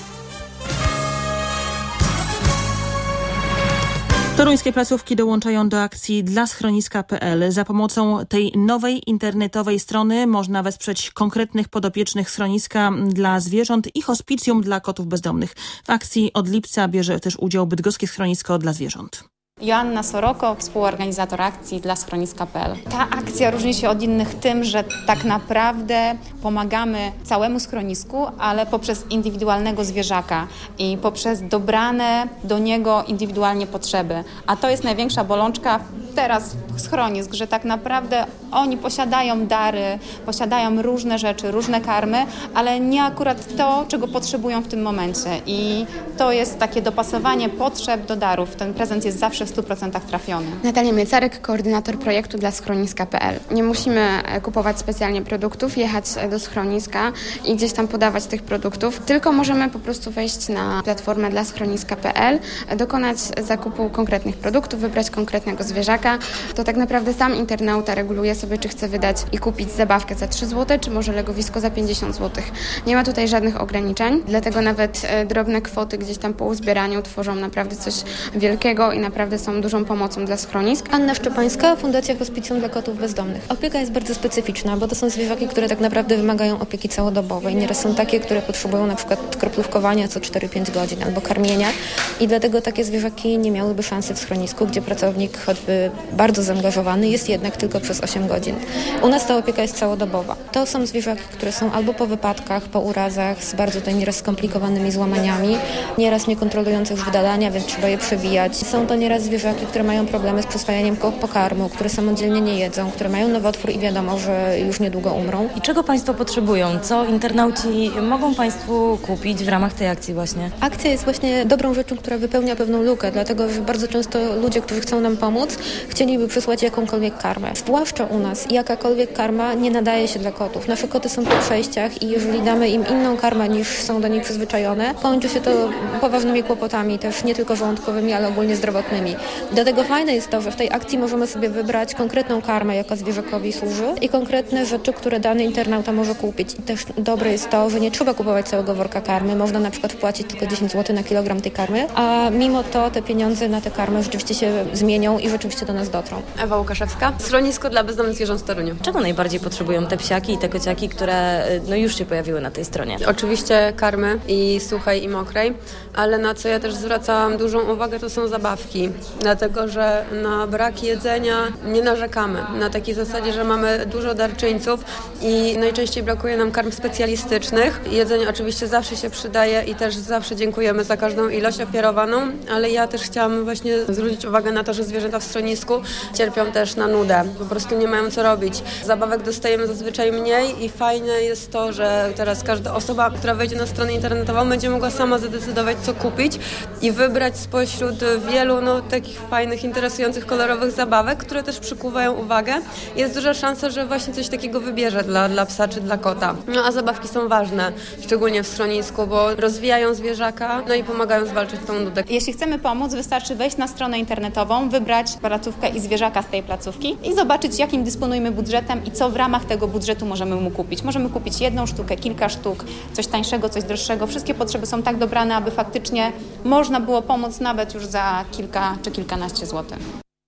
Toruńskie placówki dołączają do akcji dla schroniska kropka p l. Za pomocą tej nowej internetowej strony można wesprzeć konkretnych podopiecznych schroniska dla zwierząt i hospicjum dla kotów bezdomnych. W akcji od lipca bierze też udział Bydgoskie Schronisko dla Zwierząt. Joanna Soroko, współorganizator akcji dla schroniska kropka p l. Ta akcja różni się od innych tym, że tak naprawdę pomagamy całemu schronisku, ale poprzez indywidualnego zwierzaka i poprzez dobrane do niego indywidualnie potrzeby. A to jest największa bolączka teraz schronisk, że tak naprawdę oni posiadają dary, posiadają różne rzeczy, różne karmy, ale nie akurat to, czego potrzebują w tym momencie. I to jest takie dopasowanie potrzeb do darów. Ten prezent jest zawsze w stu procentach trafiony. Natalia Miecarek, koordynator projektu dla schroniska kropka p l. Nie musimy kupować specjalnie produktów, jechać do schroniska i gdzieś tam podawać tych produktów, tylko możemy po prostu wejść na platformę dla schroniska kropka p l, dokonać zakupu konkretnych produktów, wybrać konkretnego zwierzaka. To tak naprawdę sam internauta reguluje sobie, czy chce wydać i kupić zabawkę za trzy złote, czy może legowisko za pięćdziesiąt złotych. Nie ma tutaj żadnych ograniczeń, dlatego nawet drobne kwoty gdzieś tam po uzbieraniu tworzą naprawdę coś wielkiego i naprawdę są dużą pomocą dla schronisk. Anna Szczepańska, Fundacja Hospicjum dla Kotów Bezdomnych. Opieka jest bardzo specyficzna, bo to są zwierzaki, które tak naprawdę wymagają opieki całodobowej. Nieraz są takie, które potrzebują na przykład kroplówkowania co cztery pięć godzin albo karmienia i dlatego takie zwierzaki nie miałyby szansy w schronisku, gdzie pracownik choćby bardzo zaangażowany jest jednak tylko przez osiem godzin. U nas ta opieka jest całodobowa. To są zwierzaki, które są albo po wypadkach, po urazach, z bardzo tutaj nieraz skomplikowanymi złamaniami, nieraz niekontrolujące już wydalania, więc trzeba je przewijać. Są to nieraz zwierzaki, które mają problemy z przyswajaniem pokarmu, które samodzielnie nie jedzą, które mają nowotwór i wiadomo, że już niedługo umrą. I czego Państwo potrzebują? Co internauci mogą Państwu kupić w ramach tej akcji właśnie? Akcja jest właśnie dobrą rzeczą, która wypełnia pewną lukę, dlatego że bardzo często ludzie, którzy chcą nam pomóc, chcieliby przysłać jakąkolwiek karmę. Zwłaszcza u nas jakakolwiek karma nie nadaje się dla kotów. Nasze koty są po przejściach i jeżeli damy im inną karmę niż są do niej przyzwyczajone, kończy się to poważnymi kłopotami, też nie tylko żołądkowymi, ale ogólnie zdrowotnymi. Dlatego fajne jest to, że w tej akcji możemy sobie wybrać konkretną karmę, jaka zwierzakowi służy i konkretne rzeczy, które dany internauta może kupić. I też dobre jest to, że nie trzeba kupować całego worka karmy. Można na przykład wpłacić tylko dziesięć złotych na kilogram tej karmy, a mimo to te pieniądze na te karmy rzeczywiście się zmienią i rzeczywiście do nas dotrą. Ewa Łukaszewska, Schronisko dla Bezdomnych Zwierząt w Toruniu. Czego najbardziej potrzebują te psiaki i te kociaki, które no, już się pojawiły na tej stronie? Oczywiście karmy i suchej i mokrej, ale na co ja też zwracałam dużą uwagę, to są zabawki, dlatego że na brak jedzenia nie narzekamy. Na takiej zasadzie, że mamy dużo darczyńców i najczęściej brakuje nam karm specjalistycznych. Jedzenie oczywiście zawsze się przydaje i też zawsze dziękujemy za każdą ilość ofiarowaną, ale ja też chciałam właśnie zwrócić uwagę na to, że zwierzęta w schronisku cierpią też na nudę. Po prostu nie mają co robić. Zabawek dostajemy zazwyczaj mniej i fajne jest to, że teraz każda osoba, która wejdzie na stronę internetową, będzie mogła sama zadecydować, co kupić i wybrać spośród wielu no, takich fajnych, interesujących, kolorowych zabawek, które też przykuwają uwagę. Jest duża szansa, że właśnie coś takiego wybierze dla, dla psa czy dla kota. No a zabawki są ważne, szczególnie w schronisku, bo rozwijają zwierzaka, no i pomagają zwalczyć tą nudę. Jeśli chcemy pomóc, wystarczy wejść na stronę internetową, wybrać placówkę i zwierzaka z tej placówki i zobaczyć, jakim dysponujemy budżetem i co w ramach tego budżetu możemy mu kupić. Możemy kupić jedną sztukę, kilka sztuk, coś tańszego, coś droższego. Wszystkie potrzeby są tak dobrane, aby faktycznie można było pomóc nawet już za kilka czy kilkanaście złotych.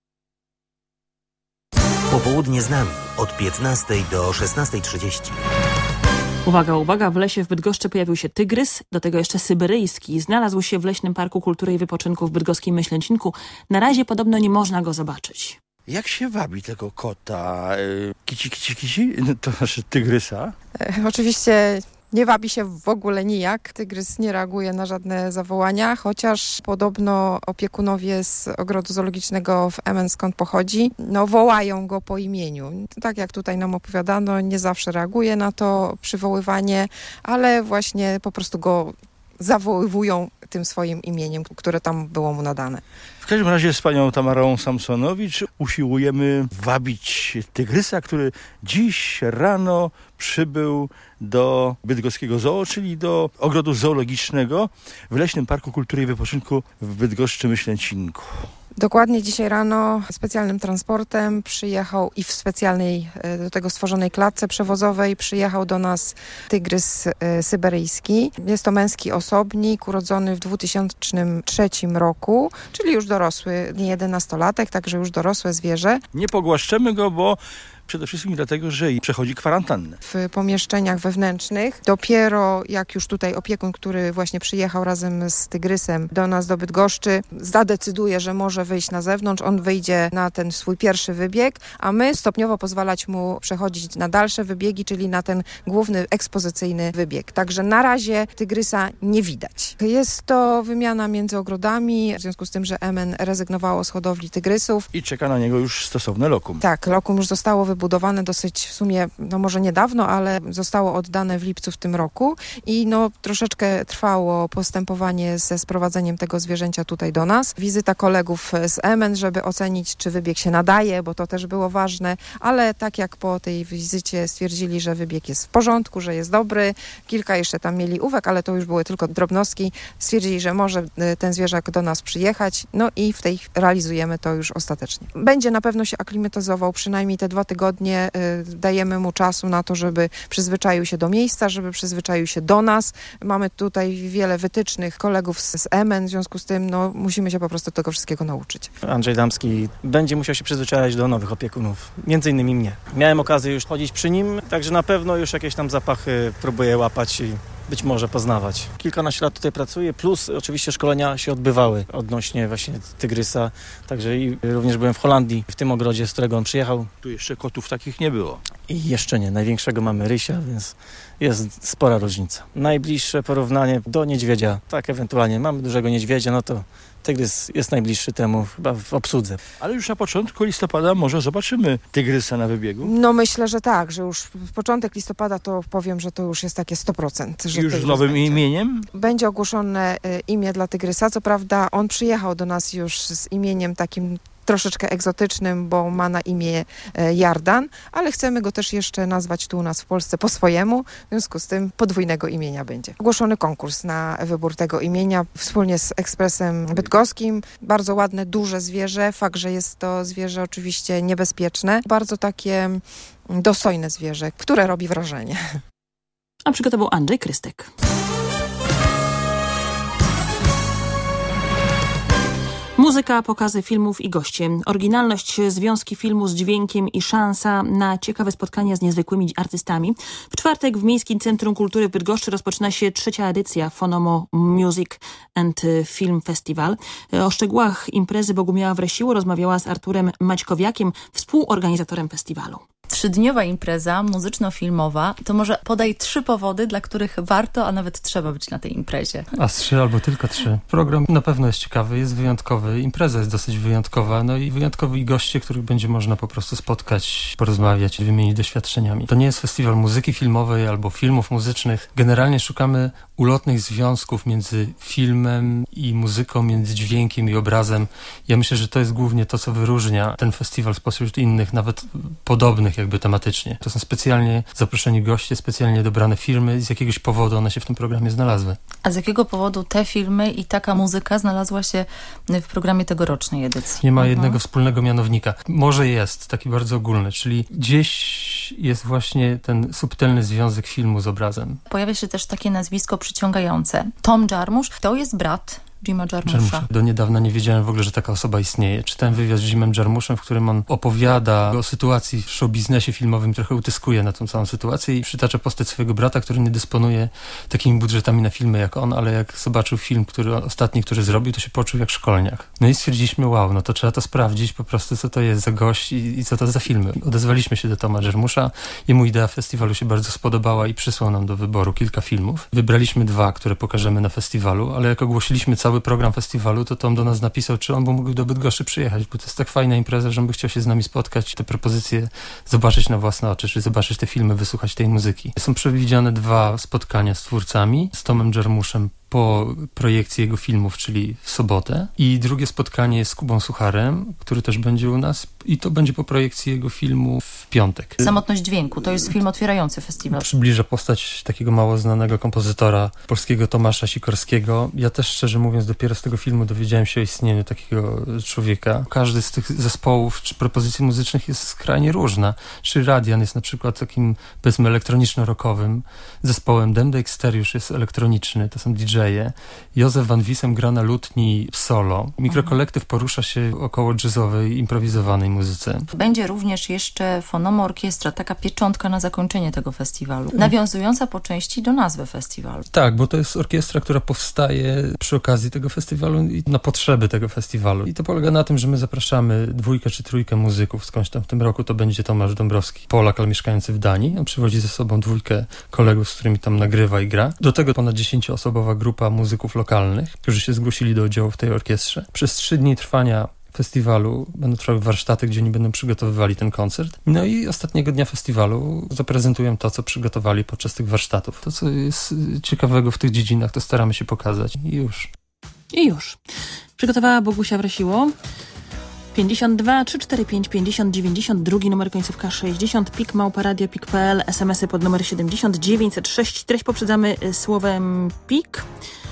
Popołudnie z nami od piętnastej do szesnastej trzydzieści. Uwaga, uwaga, w lesie w Bydgoszczy pojawił się tygrys, do tego jeszcze syberyjski. Znalazł się w Leśnym Parku Kultury i Wypoczynku w bydgoskim Myślęcinku. Na razie podobno nie można go zobaczyć. Jak się wabi tego kota? Kici, kici, kici? To znaczy tygrysa? E, oczywiście nie wabi się w ogóle nijak. Tygrys nie reaguje na żadne zawołania, chociaż podobno opiekunowie z ogrodu zoologicznego w Emmen, skąd pochodzi, no wołają go po imieniu. Tak jak tutaj nam opowiadano, nie zawsze reaguje na to przywoływanie, ale właśnie po prostu go zawoływują tym swoim imieniem, które tam było mu nadane. W każdym razie z panią Tamarą Samsonowicz usiłujemy wabić tygrysa, który dziś rano przybył do bydgoskiego zoo, czyli do ogrodu zoologicznego w Leśnym Parku Kultury i Wypoczynku w Bydgoszczy-Myślęcinku. Dokładnie dzisiaj rano specjalnym transportem przyjechał i w specjalnej do tego stworzonej klatce przewozowej przyjechał do nas tygrys syberyjski. Jest to męski osobnik urodzony w dwa tysiące trzecim roku, czyli już dorosły, nie jedenastolatek, także już dorosłe zwierzę. Nie pogłaszczemy go, bo przede wszystkim dlatego, że przechodzi kwarantannę. W pomieszczeniach wewnętrznych. Dopiero jak już tutaj opiekun, który właśnie przyjechał razem z tygrysem do nas do Bydgoszczy, zadecyduje, że może wyjść na zewnątrz, on wyjdzie na ten swój pierwszy wybieg, a my stopniowo pozwalać mu przechodzić na dalsze wybiegi, czyli na ten główny ekspozycyjny wybieg. Także na razie tygrysa nie widać. Jest to wymiana między ogrodami, w związku z tym, że M N rezygnowało z hodowli tygrysów. I czeka na niego już stosowne lokum. Tak, lokum już zostało wybudowane. Budowane dosyć w sumie, no może niedawno, ale zostało oddane w lipcu w tym roku i no troszeczkę trwało postępowanie ze sprowadzeniem tego zwierzęcia tutaj do nas. Wizyta kolegów z M N, żeby ocenić, czy wybieg się nadaje, bo to też było ważne, ale tak jak po tej wizycie stwierdzili, że wybieg jest w porządku, że jest dobry, kilka jeszcze tam mieli uwag, ale to już były tylko drobnostki, stwierdzili, że może ten zwierzak do nas przyjechać, no i w tej realizujemy to już ostatecznie. Będzie na pewno się aklimatyzował przynajmniej te dwa tygodnie. Dajemy mu czasu na to, żeby przyzwyczaił się do miejsca, żeby przyzwyczaił się do nas. Mamy tutaj wiele wytycznych kolegów z, z M N, w związku z tym no, musimy się po prostu tego wszystkiego nauczyć. Andrzej Damski będzie musiał się przyzwyczaić do nowych opiekunów, między innymi mnie. Miałem okazję już chodzić przy nim, także na pewno już jakieś tam zapachy próbuję łapać i być może poznawać. Kilkanaście lat tutaj pracuję, plus oczywiście szkolenia się odbywały odnośnie właśnie tygrysa, także i również byłem w Holandii, w tym ogrodzie, z którego on przyjechał. Tu jeszcze kotów takich nie było. I jeszcze nie. Największego mamy rysia, więc jest spora różnica. Najbliższe porównanie do niedźwiedzia, tak ewentualnie. Mamy dużego niedźwiedzia, no to tygrys jest najbliższy temu chyba w obsłudze. Ale już na początku listopada może zobaczymy tygrysa na wybiegu? No myślę, że tak, że już w początek listopada to powiem, że to już jest takie sto procent. Że już z nowym będzie. imieniem? Będzie ogłoszone y, imię dla tygrysa. Co prawda on przyjechał do nas już z imieniem takim troszeczkę egzotycznym, bo ma na imię Jardan, ale chcemy go też jeszcze nazwać tu u nas w Polsce po swojemu, w związku z tym podwójnego imienia będzie. Ogłoszony konkurs na wybór tego imienia wspólnie z Ekspresem Bydgoskim. Bardzo ładne, duże zwierzę. Fakt, że jest to zwierzę oczywiście niebezpieczne. Bardzo takie dostojne zwierzę, które robi wrażenie. A przygotował Andrzej Krystek. Muzyka, pokazy filmów i goście. Oryginalność, związki filmu z dźwiękiem i szansa na ciekawe spotkania z niezwykłymi artystami. W czwartek w Miejskim Centrum Kultury w Bydgoszczy rozpoczyna się trzecia edycja Fonomo Music and Film Festival. O szczegółach imprezy Bogumiła Wresiło rozmawiała z Arturem Maćkowiakiem, współorganizatorem festiwalu. Trzydniowa impreza muzyczno-filmowa, to może podaj trzy powody, dla których warto, a nawet trzeba być na tej imprezie. A z trzy albo tylko trzy. Program na pewno jest ciekawy, jest wyjątkowy, impreza jest dosyć wyjątkowa, no i wyjątkowi goście, których będzie można po prostu spotkać, porozmawiać, wymienić doświadczeniami. To nie jest festiwal muzyki filmowej albo filmów muzycznych. Generalnie szukamy ulotnych związków między filmem i muzyką, między dźwiękiem i obrazem. Ja myślę, że to jest głównie to, co wyróżnia ten festiwal spośród innych, nawet podobnych jakby tematycznie. To są specjalnie zaproszeni goście, specjalnie dobrane firmy i z jakiegoś powodu one się w tym programie znalazły. A z jakiego powodu te filmy i taka muzyka znalazła się w programie tegorocznej edycji? Nie ma mhm. jednego wspólnego mianownika. Może jest, taki bardzo ogólny, czyli gdzieś jest właśnie ten subtelny związek filmu z obrazem. Pojawia się też takie nazwisko przyciągające. Tom Jarmusch to jest brat Jima Jarmusza. Do niedawna nie wiedziałem w ogóle, że taka osoba istnieje. Czytałem wywiad z Jimem Jarmuszem, w którym on opowiada o sytuacji w showbiznesie filmowym, trochę utyskuje na tą całą sytuację i przytacza postać swojego brata, który nie dysponuje takimi budżetami na filmy jak on, ale jak zobaczył film, który ostatni, który zrobił, to się poczuł jak szkolniak. No i stwierdziliśmy, wow, no to trzeba to sprawdzić po prostu, co to jest za gość i, i co to za filmy. Odezwaliśmy się do Toma Jarmusza, jemu idea festiwalu się bardzo spodobała i przysłał nam do wyboru kilka filmów. Wybraliśmy dwa, które pokażemy na festiwalu, ale jak ogłosiliśmy cały program festiwalu, to Tom do nas napisał, czy on by mógł do Bydgoszczy przyjechać, bo to jest tak fajna impreza, że on by chciał się z nami spotkać, te propozycje zobaczyć na własne oczy, czy zobaczyć te filmy, wysłuchać tej muzyki. Są przewidziane dwa spotkania z twórcami, z Tomem Jarmuszem po projekcji jego filmów, czyli w sobotę. I drugie spotkanie z Kubą Sucharem, który też będzie u nas i to będzie po projekcji jego filmu w piątek. Samotność dźwięku to jest film otwierający festiwal. Przybliża postać takiego mało znanego kompozytora polskiego Tomasza Sikorskiego. Ja też, szczerze mówiąc, dopiero z tego filmu dowiedziałem się o istnieniu takiego człowieka. Każdy z tych zespołów czy propozycji muzycznych jest skrajnie różna. Czy Radian jest na przykład takim, powiedzmy, elektroniczno-rockowym zespołem. Dem Dexteriusz jest elektroniczny, to są didżeje. Józef Van Wiesem gra na lutni solo. Mikrokolektyw porusza się około jazzowej, improwizowanej muzyce. Będzie również jeszcze Fonomo Orkiestra, taka pieczątka na zakończenie tego festiwalu, nawiązująca po części do nazwy festiwalu. Tak, bo to jest orkiestra, która powstaje przy okazji tego festiwalu i na potrzeby tego festiwalu. I to polega na tym, że my zapraszamy dwójkę czy trójkę muzyków skądś tam. W tym roku to będzie Tomasz Dąbrowski, Polak, ale mieszkający w Danii. On przywozi ze sobą dwójkę kolegów, z którymi tam nagrywa i gra. Do tego ponad dziesięcioosobowa grupa muzyków lokalnych, którzy się zgłosili do udziału w tej orkiestrze. Przez trzy dni trwania festiwalu będą trwały warsztaty, gdzie oni będą przygotowywali ten koncert. No i ostatniego dnia festiwalu zaprezentują to, co przygotowali podczas tych warsztatów. To, co jest ciekawego w tych dziedzinach, to staramy się pokazać. I już. I już. Przygotowała Bogusia Wresiło. pięćdziesiąt dwa trzysta czterdzieści pięć pięćdziesiąt dziewięćdziesiąt, drugi numer końcówka sześćdziesiąt, pik małpa radio pik kropka p l, es em esy pod numer siedemdziesiąt dziewięćset sześć. Treść poprzedzamy słowem pik.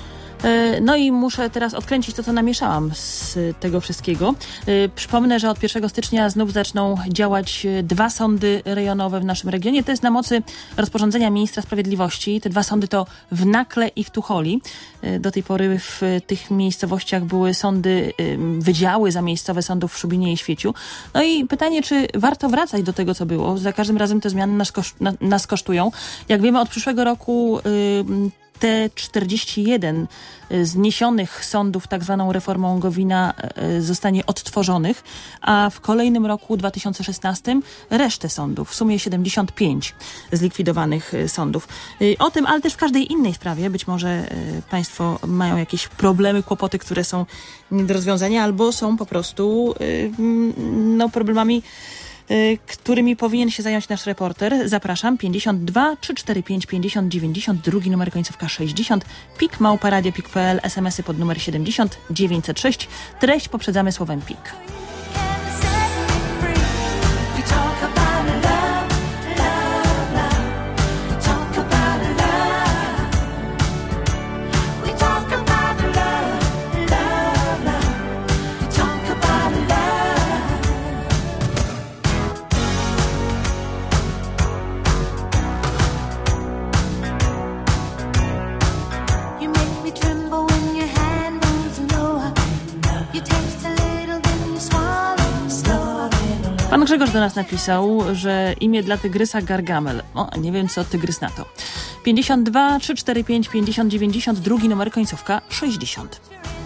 No i muszę teraz odkręcić to, co namieszałam z tego wszystkiego. Przypomnę, że od pierwszego stycznia znów zaczną działać dwa sądy rejonowe w naszym regionie. To jest na mocy rozporządzenia ministra sprawiedliwości. Te dwa sądy to w Nakle i w Tucholi. Do tej pory w tych miejscowościach były sądy, wydziały zamiejscowe sądów w Szubinie i Świeciu. No i pytanie, czy warto wracać do tego, co było? Za każdym razem te zmiany nas, koszt, nas kosztują. Jak wiemy, od przyszłego roku yy, te czterdzieści jeden zniesionych sądów tak zwaną reformą Gowina zostanie odtworzonych, a w kolejnym roku, dwa tysiące szesnastym, resztę sądów, w sumie siedemdziesiąt pięć zlikwidowanych sądów. O tym, ale też w każdej innej sprawie, być może Państwo mają jakieś problemy, kłopoty, które są nie do rozwiązania, albo są po prostu no, problemami, którymi powinien się zająć nasz reporter. Zapraszam, pięćdziesiąt dwa trzysta czterdzieści pięć pięćdziesiąt dziewięćdziesiąt, drugi numer końcówka sześćdziesiąt, pik małpa radio pik kropka p l, es em esy pod numer siedemdziesiąt dziewięćset sześć. Treść poprzedzamy słowem pik. Pan Grzegorz do nas napisał, że imię dla tygrysa Gargamel. O, nie wiem, co tygrys na to. pięćdziesiąt dwa trzysta czterdzieści pięć pięćdziesiąt dziewięćdziesiąt, drugi numer końcówka sześćdziesiąt.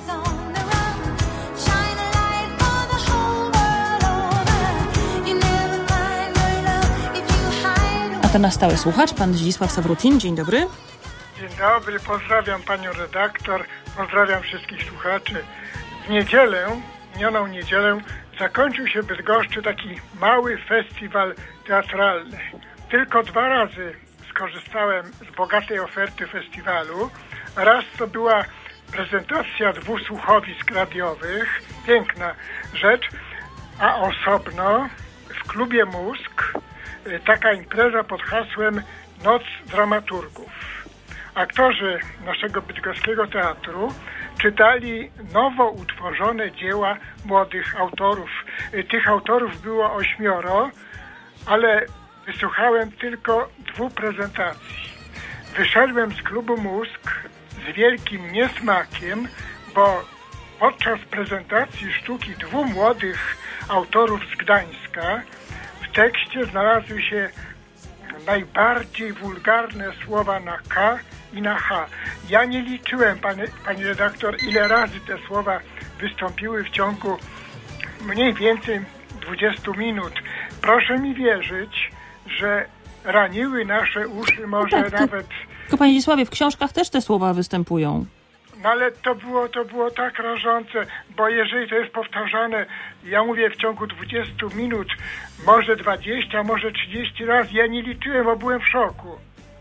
A to na stały słuchacz, pan Zdzisław Sawrutin. Dzień dobry. Dzień dobry, pozdrawiam panią redaktor, pozdrawiam wszystkich słuchaczy. W niedzielę, minioną niedzielę, zakończył się w Bydgoszczy taki mały festiwal teatralny. Tylko dwa razy skorzystałem z bogatej oferty festiwalu. Raz to była prezentacja dwóch słuchowisk radiowych, piękna rzecz, a osobno w klubie Mózg taka impreza pod hasłem Noc Dramaturgów. Aktorzy naszego bydgoskiego teatru czytali nowo utworzone dzieła młodych autorów. Tych autorów było ośmioro, ale wysłuchałem tylko dwóch prezentacji. Wyszedłem z klubu Mózg z wielkim niesmakiem, bo podczas prezentacji sztuki dwóch młodych autorów z Gdańska w tekście znalazły się najbardziej wulgarne słowa na K i na H. Ja nie liczyłem, pani, pani redaktor, ile razy te słowa wystąpiły w ciągu mniej więcej dwudziestu minut. Proszę mi wierzyć, że raniły nasze uszy, może no tak, nawet... Tylko panie Zdzisławie, w książkach też te słowa występują. No ale to było, to było tak rażące, bo jeżeli to jest powtarzane, ja mówię w ciągu dwudziestu minut, może dwadzieścia, może trzydzieści razy, ja nie liczyłem, bo byłem w szoku.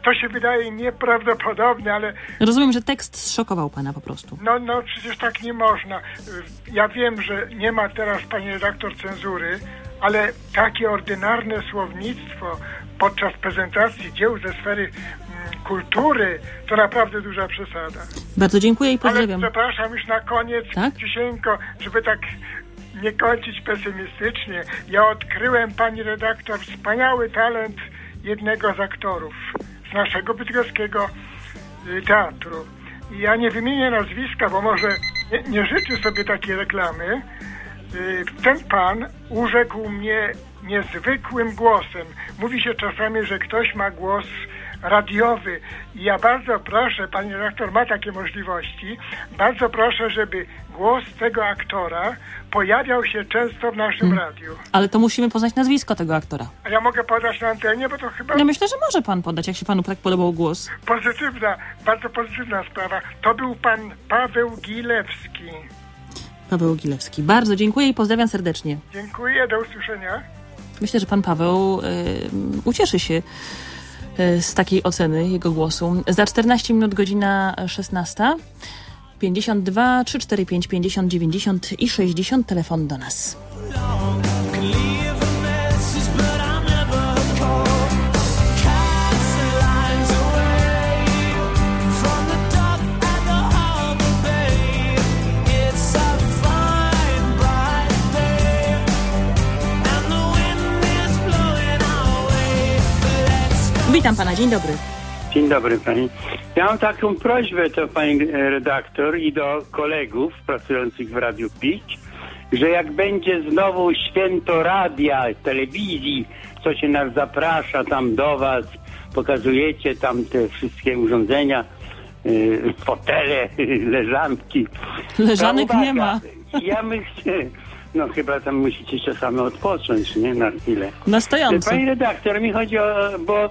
To się wydaje nieprawdopodobne, ale... Rozumiem, że tekst zszokował pana po prostu. No, no przecież tak nie można. Ja wiem, że nie ma teraz, pani redaktor, cenzury, ale takie ordynarne słownictwo podczas prezentacji dzieł ze sfery mm, kultury to naprawdę duża przesada. Bardzo dziękuję i pozdrawiam. Ale przepraszam już na koniec, tak? Ciusieńko, żeby tak nie kończyć pesymistycznie. Ja odkryłem, pani redaktor, wspaniały talent jednego z aktorów z naszego bydgoskiego y, teatru. I ja nie wymienię nazwiska, bo może nie, nie życzę sobie takiej reklamy. Y, ten pan urzekł mnie niezwykłym głosem. Mówi się czasami, że ktoś ma głos radiowy. I ja bardzo proszę, pani redaktor ma takie możliwości, bardzo proszę, żeby głos tego aktora pojawiał się często w naszym hmm. radiu. Ale to musimy poznać nazwisko tego aktora. A ja mogę podać na antenie, bo to chyba... Ja myślę, że może pan podać, jak się panu tak podobał głos. Pozytywna, bardzo pozytywna sprawa. To był pan Paweł Gilewski. Paweł Gilewski. Bardzo dziękuję i pozdrawiam serdecznie. Dziękuję, do usłyszenia. Myślę, że pan Paweł y, ucieszy się z takiej oceny jego głosu. Za czternaście minut godzina szesnasta. pięćdziesiąt dwa, trzysta czterdzieści pięć, pięćdziesiąt, dziewięćdziesiąt i sześćdziesiąt. Telefon do nas. Witam pana, dzień dobry. Dzień dobry pani. Ja mam taką prośbę do pani redaktor i do kolegów pracujących w Radiu Pić, że jak będzie znowu święto radia, telewizji, co się nas zaprasza tam do was, pokazujecie tam te wszystkie urządzenia, yy, fotele, leżanki. Leżanek uwaga, nie ma. Ja myślę, no chyba tam musicie czasami odpocząć, nie? Na chwilę. Na stojąco. Pani redaktor, mi chodzi o, bo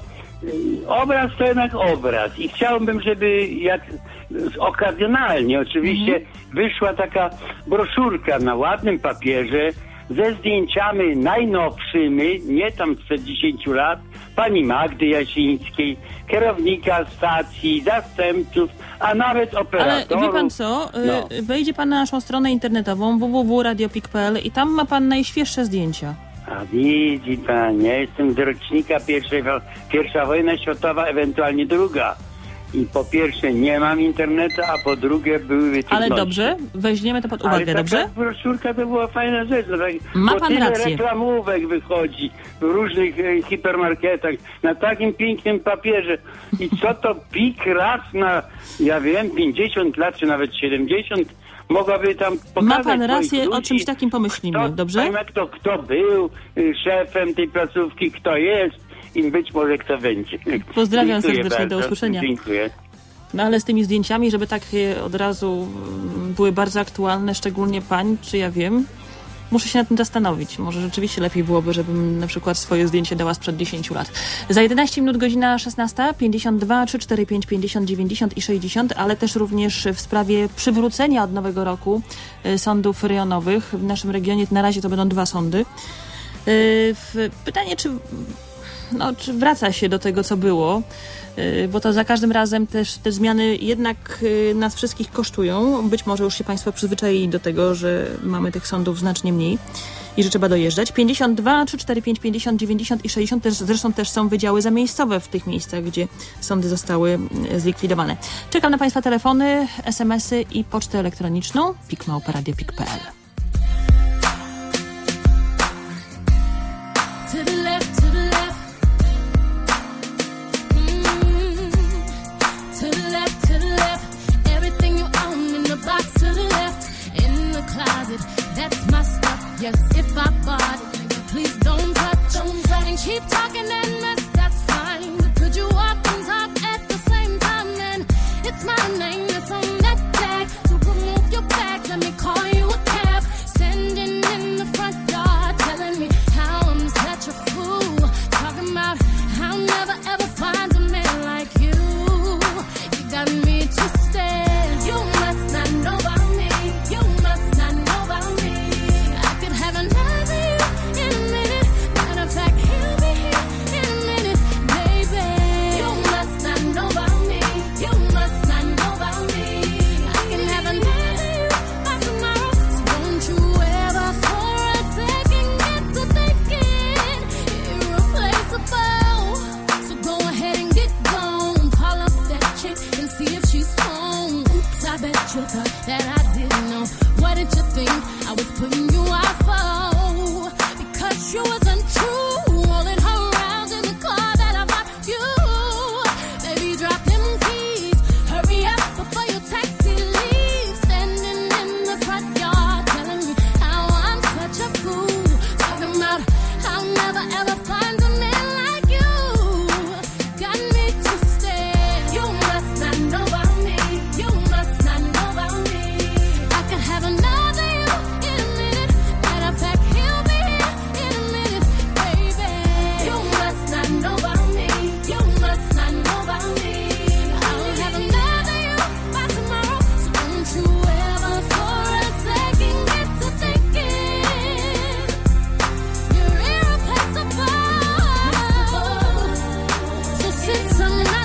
obraz to jednak obraz i chciałbym, żeby jak okazjonalnie oczywiście mhm. wyszła taka broszurka na ładnym papierze ze zdjęciami najnowszymi, nie tam sprzed dziesięciu lat, pani Magdy Jasińskiej, kierownika stacji, zastępców, a nawet operatorów. Ale wie pan co, no. Wejdzie pan na naszą stronę internetową w w w kropka radiopik kropka p l i tam ma pan najświeższe zdjęcia. A widzi pan, ja jestem z rocznika pierwszej, pierwsza wojna światowa, ewentualnie druga. I po pierwsze nie mam internetu, a po drugie były trudności. Ale dobrze, weźmiemy to pod uwagę, ale dobrze? Ale broszurka to była fajna rzecz. No tak, ma bo pan tyle rację. reklamówek wychodzi w różnych e, hipermarketach na takim pięknym papierze. I co to pik raz na, ja wiem, pięćdziesiąt lat, czy nawet siedemdziesiąt, mogłaby tam pokazać. Ma pan rację, ludzi, o czymś takim pomyślimy, kto, dobrze? Kto, kto był y, szefem tej placówki, kto jest i być może kto będzie. Pozdrawiam Dziękuję serdecznie, bardzo. do usłyszenia. Dziękuję. No ale z tymi zdjęciami, żeby tak od razu były bardzo aktualne, szczególnie pań, czy ja wiem, muszę się nad tym zastanowić. Może rzeczywiście lepiej byłoby, żebym na przykład swoje zdjęcie dała sprzed dziesięciu lat. Za jedenaście minut godzina szesnasta, pięćdziesiąt dwa, trzysta czterdzieści pięć, pięćdziesiąt, dziewięćdziesiąt i sześćdziesiąt, ale też również w sprawie przywrócenia od nowego roku sądów rejonowych. W naszym regionie na razie to będą dwa sądy. Pytanie, czy, no, czy wraca się do tego, co było, bo to za każdym razem też te zmiany jednak nas wszystkich kosztują. Być może już się państwo przyzwyczaili do tego, że mamy tych sądów znacznie mniej i że trzeba dojeżdżać. pięćdziesiąt dwa, trzysta czterdzieści pięć, pięćdziesiąt, dziewięćdziesiąt i sześćdziesiąt też, zresztą też są wydziały zamiejscowe w tych miejscach, gdzie sądy zostały zlikwidowane. Czekam na państwa telefony, es em esy i pocztę elektroniczną pikmałpa radiopik kropka p l. That's my stuff. Yes, if I bought it, please don't touch. Don't touch. And keep talking and mess, that's fine. But could you walk and talk at the same time? Then it's my name that's on that tag. So remove your bags, let me call you a cab. Standing in the front yard, telling me how I'm such a fool. Talking about I'll never ever find a man like you. You got me twisted. You must not know about me. You must not know about me. Have another you in a minute. Matter of fact, he'll be here in a minute.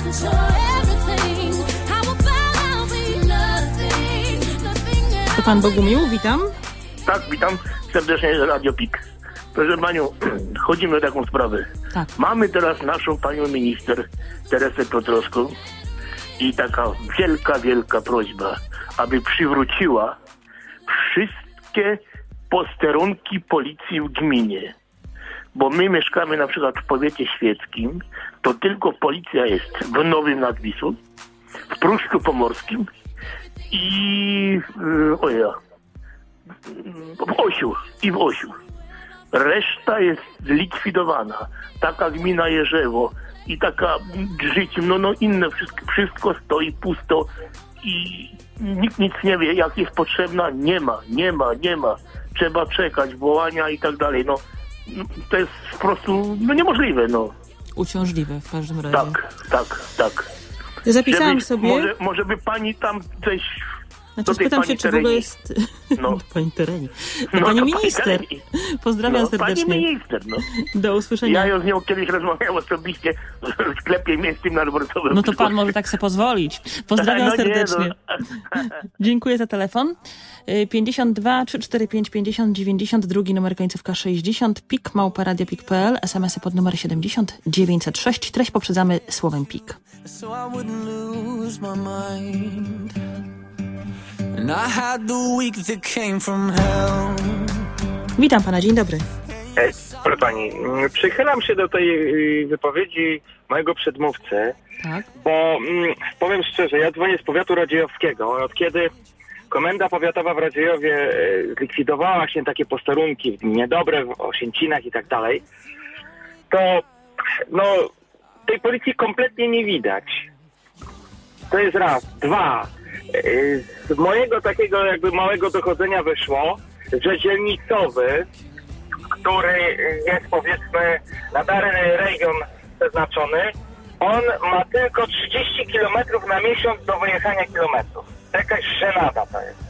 since you're everything, how about I'll be nothing, nothing else. To pan Bogumił, witam. Tak, witam serdecznie Radio Pik. Proszę panią, chodzimy o taką sprawę. Tak. Mamy teraz naszą panią minister Teresę Piotrowską i taka wielka, wielka prośba, aby przywróciła wszystkie posterunki policji w gminie. Bo my mieszkamy na przykład w powiecie świeckim, to tylko policja jest w Nowym nad Wisłą, w Pruszczu Pomorskim i yy, oja, w Osiu i w Osiu. Reszta jest zlikwidowana. Taka gmina Jerzewo i taka Życim, no, no inne, wszystko, wszystko stoi pusto i nikt nic nie wie, jak jest potrzebna. Nie ma, nie ma, nie ma. Trzeba czekać, wołania i tak dalej. No, to jest po prostu no, niemożliwe. No. Uciążliwe w każdym razie. Tak, tak, tak. Zapisałam Żeby, sobie... Może, może by pani tam coś... Znaczy spytam się, czy w ogóle jest... No. Pani tereni. No, Pani to minister. pani Pozdrawiam no, serdecznie. Pani minister, no. Do usłyszenia. Ja ją z nią kiedyś rozmawiałem osobiście w sklepie miejskim na Dworcowym. No to pan może tak sobie pozwolić. Pozdrawiam No nie, serdecznie. no. Dziękuję za telefon. pięćdziesiąt dwa trzysta czterdzieści pięć pięćdziesiąt dziewięćdziesiąt, drugi numer końcówka sześćdziesiąt, pik małpa radio pik kropka p l, es em esy pod numer siedemdziesiąt dziewięćset sześć. Treść poprzedzamy słowem pik. So I wouldn't lose my mind. And I had the week that came from hell. Witam pana, dzień dobry. Ej, proszę pani, przychylam się do tej y, wypowiedzi mojego przedmówcy, tak. bo mm, powiem szczerze, ja dzwonię z powiatu radziejowskiego. Od kiedy komenda powiatowa w Radziejowie y, zlikwidowała się takie posterunki niedobre w Osięcinach i tak dalej, to no tej policji kompletnie nie widać. To jest raz. Dwa. Y, z mojego takiego jakby małego dochodzenia wyszło, że dzielnicowy, który jest powiedzmy na dany region przeznaczony, on ma tylko trzydzieści kilometrów na miesiąc do wyjechania kilometrów. Jakaś żenada to jest.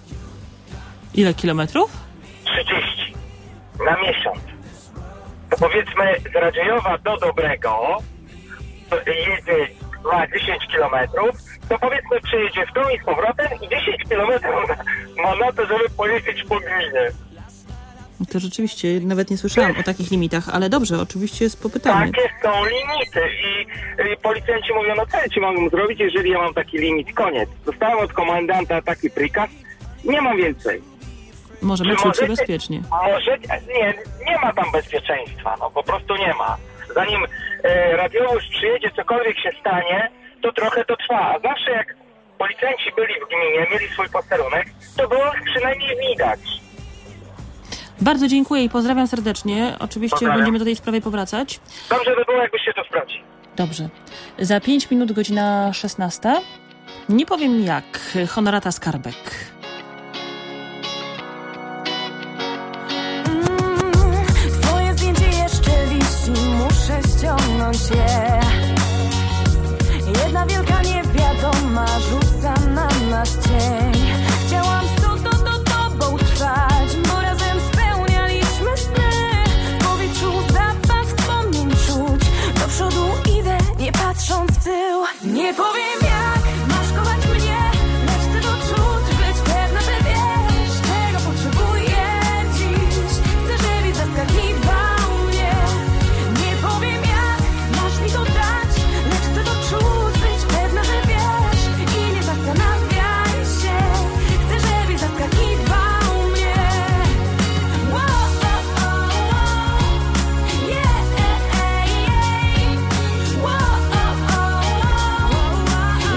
Ile kilometrów? trzydzieści na miesiąc. To powiedzmy z Radziejowa do Dobrego jedzie ma dziesięć kilometrów, to powiedzmy przyjedzie w tą i z powrotem i dziesięć kilometrów ma na to, żeby pojeździć po gminie. To rzeczywiście, nawet nie słyszałam o takich limitach, ale dobrze, oczywiście popytamy. Takie są limity i, i policjanci mówią, no co ja ci mogę zrobić, jeżeli ja mam taki limit, koniec. Dostałem od komendanta taki prikaz, nie mam więcej. Możemy czuć się bezpiecznie. Może, nie, nie ma tam bezpieczeństwa, no po prostu nie ma. Zanim e, radiowóz przyjedzie, cokolwiek się stanie, to trochę to trwa. A zawsze jak policjanci byli w gminie, mieli swój posterunek, to było ich przynajmniej widać. Bardzo dziękuję i pozdrawiam serdecznie. Oczywiście Pozdrawiam. Będziemy do tej sprawy powracać. Dobrze by było, jakbyście to sprawdzili. Dobrze. Za pięć minut godzina szesnasta. Nie powiem jak. Honorata Skarbek. Mm, twoje zdjęcie jeszcze wisi, muszę ściągnąć je. Jedna wielka niewiadoma rzuca na nas cień. Chciałam z to, to, to tobą trwać, bo razem spełnialiśmy sny. W powietrzu zapach wspomnień czuć. Do przodu idę, nie patrząc w tył. Nie powiem jak masz kochać mnie, lecz chcę to czuć, być pewna, że wiesz, czego potrzebuję dziś. Chcę, żebyś zaskakiwał mnie. Nie powiem jak masz mi to dać, lecz chcę to czuć, być pewna, że wiesz i nie zastanawiaj się. Chcę, żebyś zaskakiwał mnie. Wow, oh, oh, yeah, yeah, yeah. Wow, oh, oh,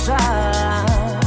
czas.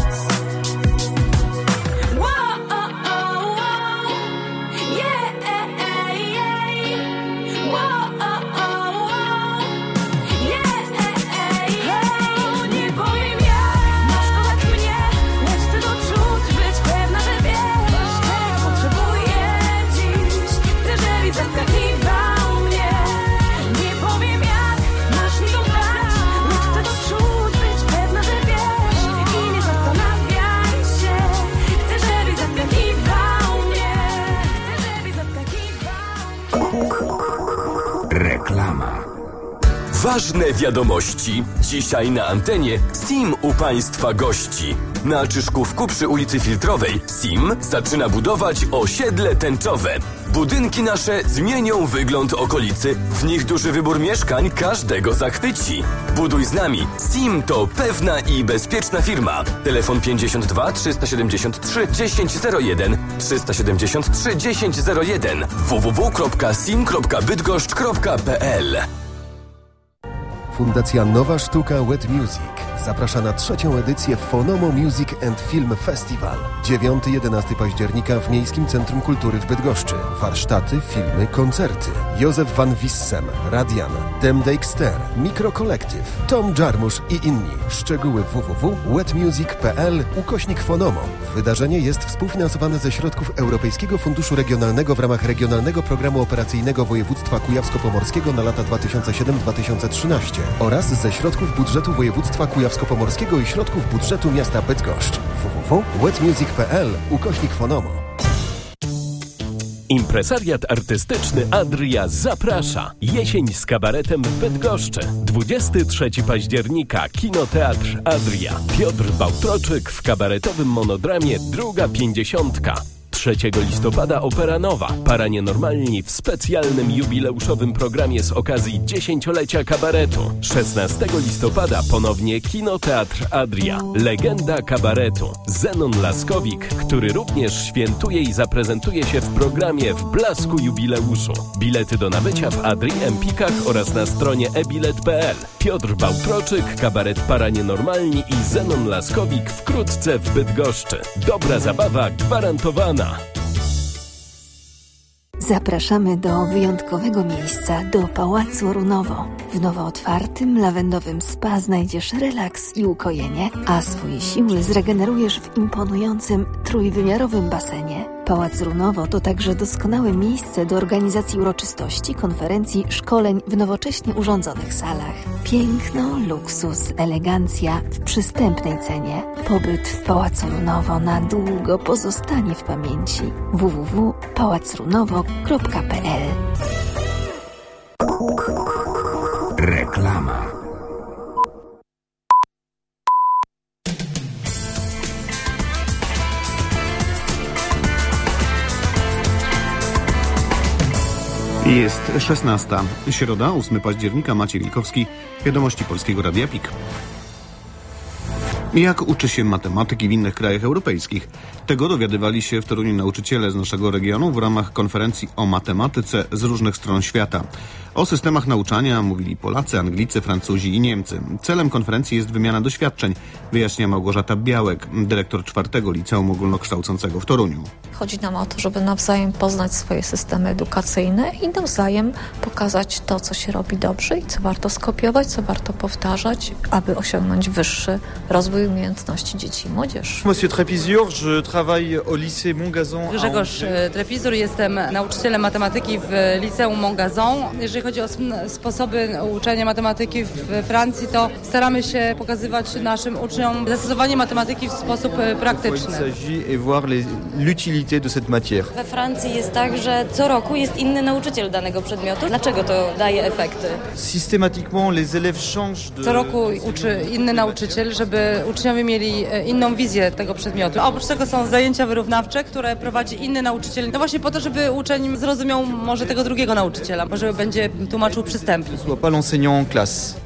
Reklama. Ważne wiadomości. Dzisiaj na antenie Sim u Państwa gości. Na Czyszkówku przy ulicy Filtrowej Sim zaczyna budować osiedle tęczowe. Budynki nasze zmienią wygląd okolicy. W nich duży wybór mieszkań każdego zachwyci. Buduj z nami. Sim to pewna i bezpieczna firma. Telefon pięćdziesiąt dwa trzysta siedemdziesiąt trzy dziesięć zero jeden trzysta siedemdziesiąt trzy dziesięć zero jeden w w w kropka sim kropka bydgoszcz kropka p l. Fundacja Nowa Sztuka Wet Music zaprasza na trzecią edycję Fonomo Music and Film Festival. dziewiątego do jedenastego października w Miejskim Centrum Kultury w Bydgoszczy. Warsztaty, filmy, koncerty. Józef Van Wissem, Radian, Dem Dijkster, Mikrokolektyw, Tom Jarmusz i inni. Szczegóły w w w kropka wetmusic kropka p l ukośnik Fonomo. Wydarzenie jest współfinansowane ze środków Europejskiego Funduszu Regionalnego w ramach Regionalnego Programu Operacyjnego Województwa Kujawsko-Pomorskiego na lata dwa tysiące siódmy do dwa tysiące trzynastego oraz ze środków budżetu Województwa Kujawsko-Pomorskiego i środków budżetu miasta Bydgoszcz. w w w kropka wetmusic kropka p l ukośnik Fonomo. Impresariat artystyczny Adria zaprasza. Jesień z kabaretem w Bydgoszczy. dwudziestego trzeciego października Kinoteatr Adria. Piotr Bałtroczyk w kabaretowym monodramie Druga Pięćdziesiątka. trzeciego listopada Opera Nowa. Paranienormalni w specjalnym jubileuszowym programie z okazji dziesięciolecia kabaretu. szesnastego listopada ponownie Kinoteatr Adria. Legenda kabaretu. Zenon Laskowik, który również świętuje i zaprezentuje się w programie w blasku jubileuszu. Bilety do nabycia w Adrii, Empikach oraz na stronie e bilet kropka p l. Piotr Bałtroczyk, kabaret Paranienormalni i Zenon Laskowik wkrótce w Bydgoszczy. Dobra zabawa gwarantowana. Zapraszamy do wyjątkowego miejsca, do Pałacu Runowo. W nowo otwartym, lawendowym spa znajdziesz relaks i ukojenie, a swoje siły zregenerujesz w imponującym, trójwymiarowym basenie. Pałac Runowo to także doskonałe miejsce do organizacji uroczystości, konferencji, szkoleń w nowocześnie urządzonych salach. Piękno, luksus, elegancja w przystępnej cenie. Pobyt w Pałacu Runowo na długo pozostanie w pamięci. w w w kropka pałac runowo kropka p l. Reklama. Jest szesnasta. Środa, ósmego października. Maciej Wilkowski. Wiadomości Polskiego Radia P I K. Jak uczy się matematyki w innych krajach europejskich? Tego dowiadywali się w Toruniu nauczyciele z naszego regionu w ramach konferencji o matematyce z różnych stron świata. O systemach nauczania mówili Polacy, Anglicy, Francuzi i Niemcy. Celem konferencji jest wymiana doświadczeń, wyjaśnia Małgorzata Białek, dyrektor czwartego Liceum Ogólnokształcącego w Toruniu. Chodzi nam o to, żeby nawzajem poznać swoje systemy edukacyjne i nawzajem pokazać to, co się robi dobrze i co warto skopiować, co warto powtarzać, aby osiągnąć wyższy rozwój umiejętności dzieci i młodzieży. Monsieur Trepizur, je travaille au lycée Montgazon. Grzegorz Trepizur, jestem nauczycielem matematyki w Liceum Montgazon. Jeżeli chodzi o sposoby uczenia matematyki w Francji, to staramy się pokazywać naszym uczniom zastosowanie matematyki w sposób praktyczny. We Francji jest tak, że co roku jest inny nauczyciel danego przedmiotu. Dlaczego to daje efekty? Co roku uczy inny nauczyciel, żeby uczniowie mieli inną wizję tego przedmiotu. A oprócz tego są zajęcia wyrównawcze, które prowadzi inny nauczyciel. No właśnie po to, żeby uczeń zrozumiał może tego drugiego nauczyciela, może będzie tłumaczył przystępnie.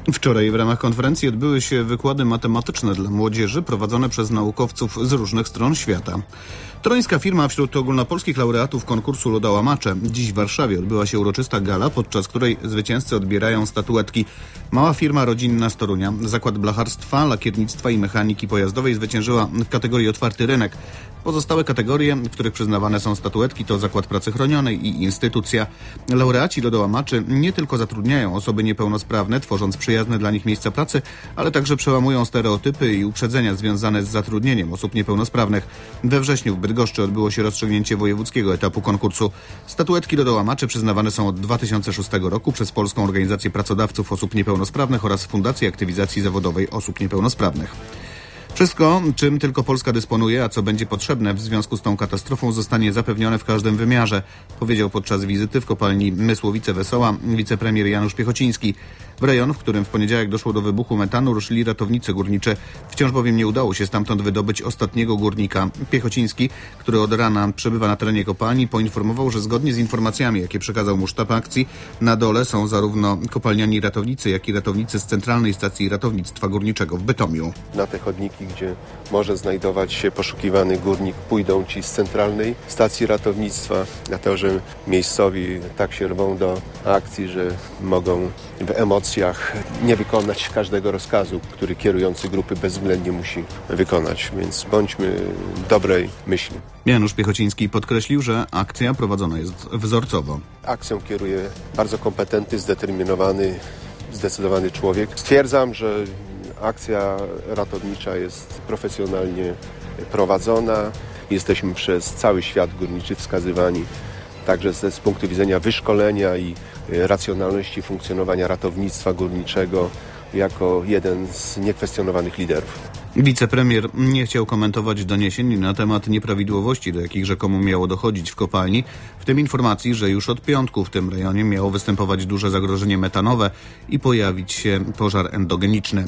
Wczoraj w ramach konferencji odbyły się wykłady matematyczne dla młodzieży prowadzone przez naukowców z różnych stron świata. Toruńska firma wśród ogólnopolskich laureatów konkursu Lodołamacze. Dziś w Warszawie odbyła się uroczysta gala, podczas której zwycięzcy odbierają statuetki. Mała firma rodzinna z Torunia, Zakład Blacharstwa, Lakiernictwa i Mechaniki Pojazdowej zwyciężyła w kategorii Otwarty Rynek. Pozostałe kategorie, w których przyznawane są statuetki, to Zakład Pracy Chronionej i Instytucja. Laureaci Lodołamaczy nie tylko zatrudniają osoby niepełnosprawne, tworząc przyjazne dla nich miejsca pracy, ale także przełamują stereotypy i uprzedzenia związane z zatrudnieniem osób niepełnosprawnych. We wrześniu w Bydgoszczy odbyło się rozstrzygnięcie wojewódzkiego etapu konkursu. Statuetki Lodołamaczy przyznawane są od dwa tysiące szóstego roku przez Polską Organizację Pracodawców Osób Niepełnosprawnych oraz Fundację Aktywizacji Zawodowej Osób Niepełnosprawnych. Wszystko, czym tylko Polska dysponuje, a co będzie potrzebne w związku z tą katastrofą, zostanie zapewnione w każdym wymiarze, powiedział podczas wizyty w kopalni Mysłowice-Wesoła wicepremier Janusz Piechociński. W rejon, w którym w poniedziałek doszło do wybuchu metanu, ruszyli ratownicy górniczy. Wciąż bowiem nie udało się stamtąd wydobyć ostatniego górnika. Piechociński, który od rana przebywa na terenie kopalni, poinformował, że zgodnie z informacjami, jakie przekazał mu sztab akcji, na dole są zarówno kopalniani ratownicy, jak i ratownicy z Centralnej Stacji Ratownictwa Górniczego w Bytomiu. Na te chodniki, gdzie może znajdować się poszukiwany górnik, pójdą ci z Centralnej Stacji Ratownictwa, dlatego że miejscowi tak się rwą do akcji, że mogą w emocjach nie wykonać każdego rozkazu, który kierujący grupy bezwzględnie musi wykonać, więc bądźmy dobrej myśli. Janusz Piechociński podkreślił, że akcja prowadzona jest wzorcowo. Akcją kieruje bardzo kompetentny, zdeterminowany, zdecydowany człowiek. Stwierdzam, że akcja ratownicza jest profesjonalnie prowadzona. Jesteśmy przez cały świat górniczy wskazywani także z, z punktu widzenia wyszkolenia i racjonalności funkcjonowania ratownictwa górniczego jako jeden z niekwestionowanych liderów. Wicepremier nie chciał komentować doniesień na temat nieprawidłowości, do jakich rzekomo miało dochodzić w kopalni, w tym informacji, że już od piątku w tym rejonie miało występować duże zagrożenie metanowe i pojawić się pożar endogeniczny.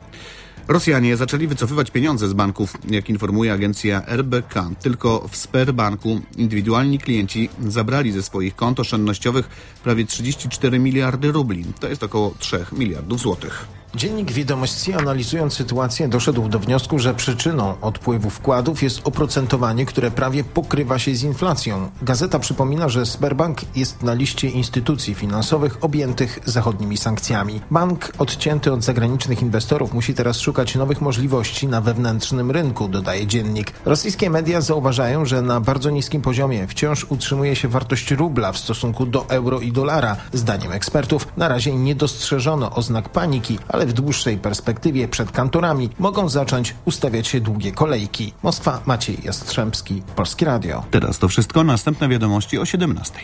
Rosjanie zaczęli wycofywać pieniądze z banków, jak informuje agencja R B K. Tylko w Sberbanku indywidualni klienci zabrali ze swoich kont oszczędnościowych prawie trzydzieści cztery miliardy rubli. To jest około trzy miliardów złotych. Dziennik Wiadomości, analizując sytuację, doszedł do wniosku, że przyczyną odpływu wkładów jest oprocentowanie, które prawie pokrywa się z inflacją. Gazeta przypomina, że Sberbank jest na liście instytucji finansowych objętych zachodnimi sankcjami. Bank odcięty od zagranicznych inwestorów musi teraz szukać nowych możliwości na wewnętrznym rynku, dodaje dziennik. Rosyjskie media zauważają, że na bardzo niskim poziomie wciąż utrzymuje się wartość rubla w stosunku do euro i dolara. Zdaniem ekspertów na razie nie dostrzeżono oznak paniki, ale w dłuższej perspektywie przed kantorami mogą zacząć ustawiać się długie kolejki. Moskwa, Maciej Jastrzębski, Polskie Radio. Teraz to wszystko, następne wiadomości o siedemnastej.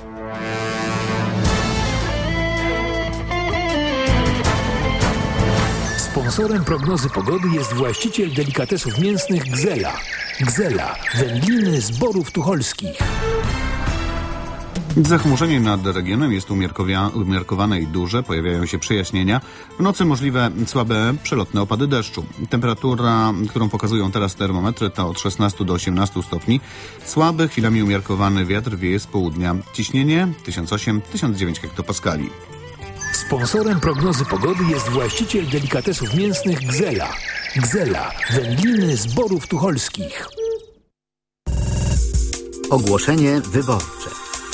Sponsorem prognozy pogody jest właściciel delikatesów mięsnych Gzela. Gzela, wędliny z Borów Tucholskich. Zachmurzenie nad regionem jest umiarkowane i duże, pojawiają się przejaśnienia. W nocy możliwe słabe, przelotne opady deszczu. Temperatura, którą pokazują teraz termometry, to od szesnastu do osiemnastu stopni. Słaby, chwilami umiarkowany wiatr wieje z południa. Ciśnienie tysiąc osiem do tysiąc dziewięć hektopaskali. Sponsorem prognozy pogody jest właściciel delikatesów mięsnych Gzela. Gzela, wędliny z Borów Tucholskich. Ogłoszenie wyborcze.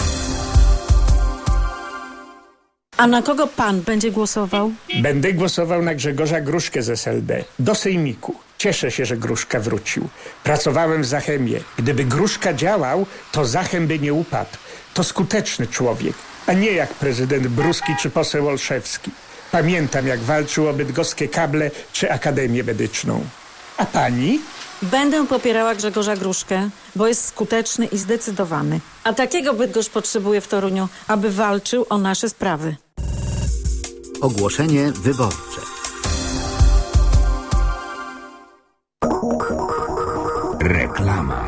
A na kogo pan będzie głosował? Będę głosował na Grzegorza Gruszkę z S L D. Do sejmiku. Cieszę się, że Gruszka wrócił. Pracowałem w Zachemie. Gdyby Gruszka działał, to Zachem by nie upadł. To skuteczny człowiek, a nie jak prezydent Bruski czy poseł Olszewski. Pamiętam, jak walczył o bydgoskie kable czy Akademię Medyczną. A pani? Będę popierała Grzegorza Gruszkę, bo jest skuteczny i zdecydowany. A takiego Bydgoszcz potrzebuje w Toruniu, aby walczył o nasze sprawy. Ogłoszenie wyborcze. Reklama.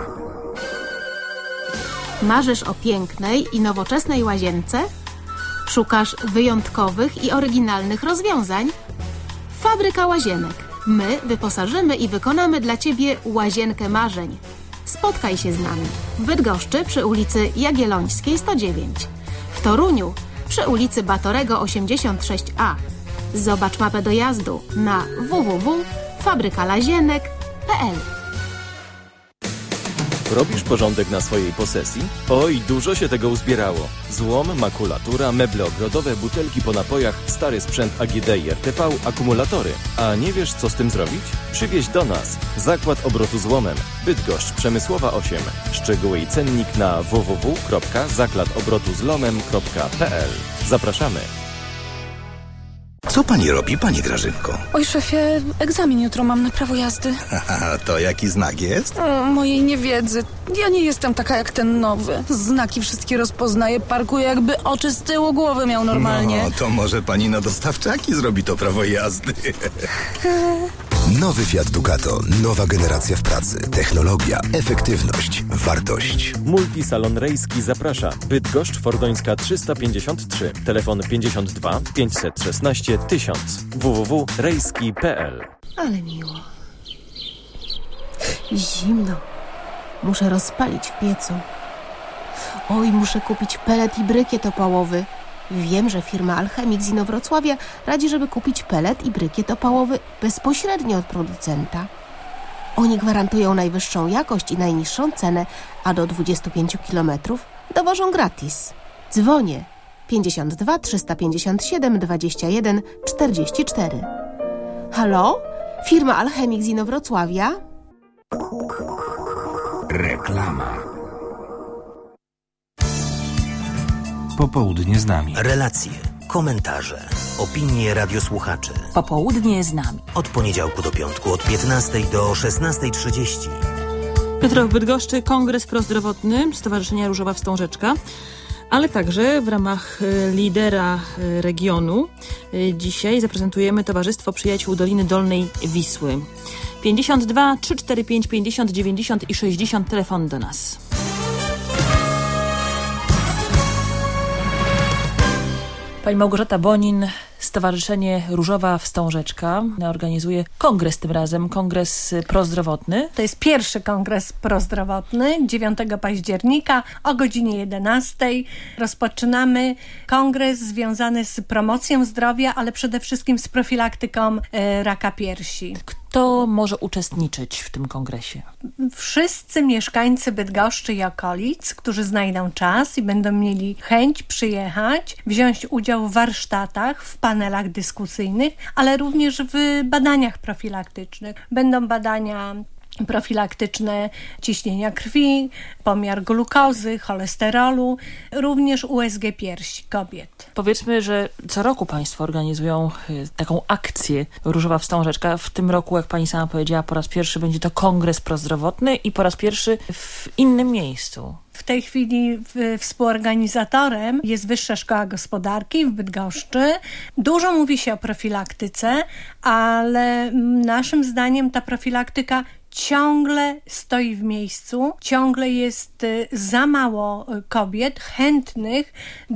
Marzysz o pięknej i nowoczesnej łazience? Szukasz wyjątkowych i oryginalnych rozwiązań? Fabryka Łazienek. My wyposażymy i wykonamy dla Ciebie łazienkę marzeń. Spotkaj się z nami w Bydgoszczy przy ulicy Jagiellońskiej sto dziewięć, w Toruniu przy ulicy Batorego osiemdziesiąt sześć A. Zobacz mapę dojazdu na w w w kropka fabryka lazienek kropka p l. Robisz porządek na swojej posesji? Oj, dużo się tego uzbierało. Złom, makulatura, meble ogrodowe, butelki po napojach, stary sprzęt A G D i R T V, akumulatory. A nie wiesz, co z tym zrobić? Przywieź do nas. Zakład obrotu złomem. Bydgoszcz, Przemysłowa osiem. Szczegóły i cennik na w w w kropka zakład obrotu złomem kropka p l. Zapraszamy. Co pani robi, pani Grażynko? Oj, szefie, egzamin jutro mam na prawo jazdy. Haha, to jaki znak jest? O, mojej niewiedzy. Ja nie jestem taka jak ten nowy. Znaki wszystkie rozpoznaję, parkuję jakby oczy z tyłu głowy miał normalnie. No, to może pani na dostawczaki zrobi to prawo jazdy. Nowy Fiat Ducato. Nowa generacja w pracy. Technologia, efektywność, wartość. Multisalon Rejski zaprasza. Bydgoszcz, Fordońska trzysta pięćdziesiąt trzy. Telefon pięćdziesiąt dwa pięćset szesnaście tysiąc. w w w kropka rejski kropka p l. Ale miło. Zimno. Muszę rozpalić w piecu. Oj, muszę kupić pelet i brykiet opałowy. Wiem, że firma Alchemik z Inowrocławia radzi, żeby kupić pelet i brykiet opałowy bezpośrednio od producenta. Oni gwarantują najwyższą jakość i najniższą cenę, a do dwudziestu pięciu kilometrów dowożą gratis. Dzwonię pięćdziesiąt dwa trzysta pięćdziesiąt siedem dwadzieścia jeden czterdzieści cztery. Halo? Firma Alchemik z Inowrocławia? Reklama. Popołudnie z nami. Relacje, komentarze, opinie radiosłuchaczy. Popołudnie z nami. Od poniedziałku do piątku od piętnastej do szesnastej trzydzieści. Jutro w Bydgoszczy kongres prozdrowotny Stowarzyszenia Różowa Wstążeczka, ale także w ramach lidera regionu dzisiaj zaprezentujemy Towarzystwo Przyjaciół Doliny Dolnej Wisły. pięćdziesiąt dwa trzysta czterdzieści pięć pięćdziesiąt dziewięćdziesiąt i sześćdziesiąt telefon do nas. Pani Małgorzata Bonin, Stowarzyszenie Różowa Wstążeczka organizuje kongres tym razem, kongres prozdrowotny. To jest pierwszy kongres prozdrowotny, dziewiątego października o godzinie jedenastej. Rozpoczynamy kongres związany z promocją zdrowia, ale przede wszystkim z profilaktyką e, raka piersi. Kto może uczestniczyć w tym kongresie? Wszyscy mieszkańcy Bydgoszczy i okolic, którzy znajdą czas i będą mieli chęć przyjechać, wziąć udział w warsztatach, w panelach dyskusyjnych, ale również w badaniach profilaktycznych. Będą badania profilaktyczne ciśnienia krwi, pomiar glukozy, cholesterolu, również U S G piersi kobiet. Powiedzmy, że co roku Państwo organizują taką akcję Różowa Wstążeczka. W tym roku, jak Pani sama powiedziała, po raz pierwszy będzie to kongres prozdrowotny i po raz pierwszy w innym miejscu. W tej chwili współorganizatorem jest Wyższa Szkoła Gospodarki w Bydgoszczy. Dużo mówi się o profilaktyce, ale naszym zdaniem ta profilaktyka ciągle stoi w miejscu, ciągle jest za mało kobiet chętnych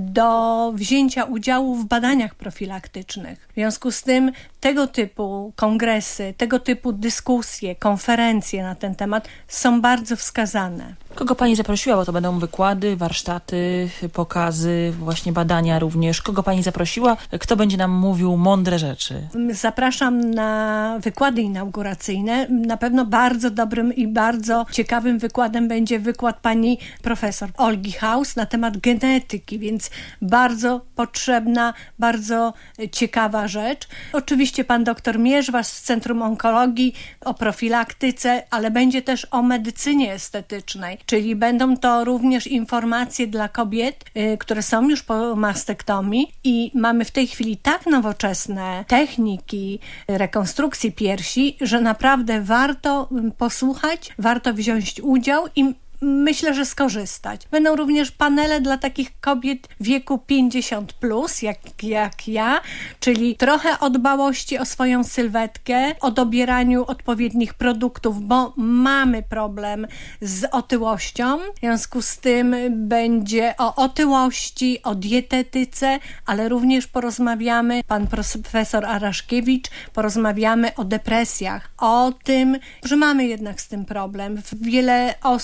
do wzięcia udziału w badaniach profilaktycznych. W związku z tym tego typu kongresy, tego typu dyskusje, konferencje na ten temat są bardzo wskazane. Kogo Pani zaprosiła? Bo to będą wykłady, warsztaty, pokazy, właśnie badania również. Kogo Pani zaprosiła? Kto będzie nam mówił mądre rzeczy? Zapraszam na wykłady inauguracyjne. Na pewno bardzo dobrym i bardzo ciekawym wykładem będzie wykład pani profesor Olgi Haus na temat genetyki, więc bardzo potrzebna, bardzo ciekawa rzecz. Oczywiście pan doktor Mierzwas z Centrum Onkologii o profilaktyce, ale będzie też o medycynie estetycznej, czyli będą to również informacje dla kobiet, y, które są już po mastektomii i mamy w tej chwili tak nowoczesne techniki rekonstrukcji piersi, że naprawdę warto posłuchać, warto wziąć udział i myślę, że skorzystać. Będą również panele dla takich kobiet wieku pięćdziesiąt plus, jak, jak ja, czyli trochę o dbałości o swoją sylwetkę, o dobieraniu odpowiednich produktów, bo mamy problem z otyłością. W związku z tym będzie o otyłości, o dietetyce, ale również porozmawiamy, pan profesor Araszkiewicz, porozmawiamy o depresjach, o tym, że mamy jednak z tym problem. Wiele osób ma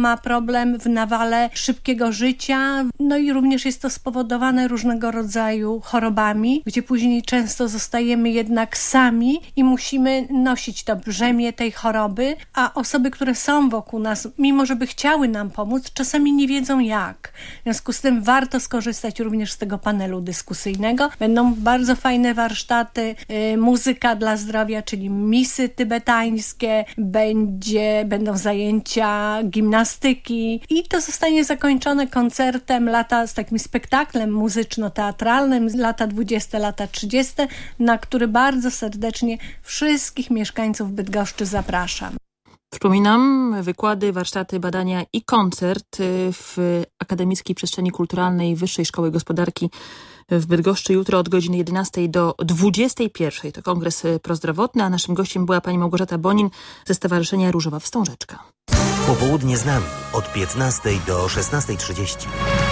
ma problem w nawale szybkiego życia, no i również jest to spowodowane różnego rodzaju chorobami, gdzie później często zostajemy jednak sami i musimy nosić to brzemię tej choroby, a osoby, które są wokół nas, mimo że by chciały nam pomóc, czasami nie wiedzą jak. W związku z tym warto skorzystać również z tego panelu dyskusyjnego. Będą bardzo fajne warsztaty, y, muzyka dla zdrowia, czyli misy tybetańskie, będzie, będą zajęcia gimnastyki i to zostanie zakończone koncertem lata z takim spektaklem muzyczno-teatralnym lata dwudzieste, lata trzydzieste, na który bardzo serdecznie wszystkich mieszkańców Bydgoszczy zapraszam. Przypominam, wykłady, warsztaty, badania i koncert w Akademickiej Przestrzeni Kulturalnej Wyższej Szkoły Gospodarki w Bydgoszczy jutro od godziny jedenastej do dwudziestej pierwszej. To kongres prozdrowotny, a naszym gościem była pani Małgorzata Bonin ze Stowarzyszenia Różowa Wstążeczka. Popołudnie z nami od piętnastej do szesnastej trzydzieści.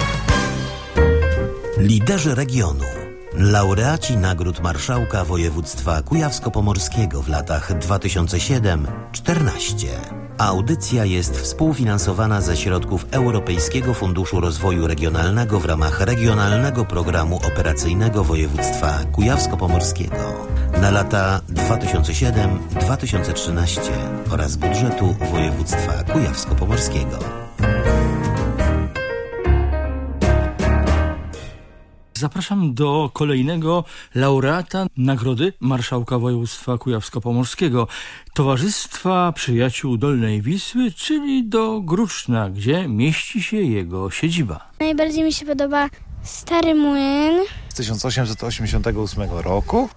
Liderzy regionu. Laureaci nagród Marszałka Województwa Kujawsko-Pomorskiego w latach dwa tysiące siódmy do dwa tysiące czternastego. Audycja jest współfinansowana ze środków Europejskiego Funduszu Rozwoju Regionalnego w ramach Regionalnego Programu Operacyjnego Województwa Kujawsko-Pomorskiego na lata dwa tysiące siódmy do dwa tysiące trzynastego oraz budżetu Województwa Kujawsko-Pomorskiego. Zapraszam do kolejnego laureata Nagrody Marszałka Województwa Kujawsko-Pomorskiego, Towarzystwa Przyjaciół Dolnej Wisły, czyli do Gruczna, gdzie mieści się jego siedziba. Najbardziej mi się podoba Stary Młyn. Z tysiąc osiemset osiemdziesiątego ósmego roku.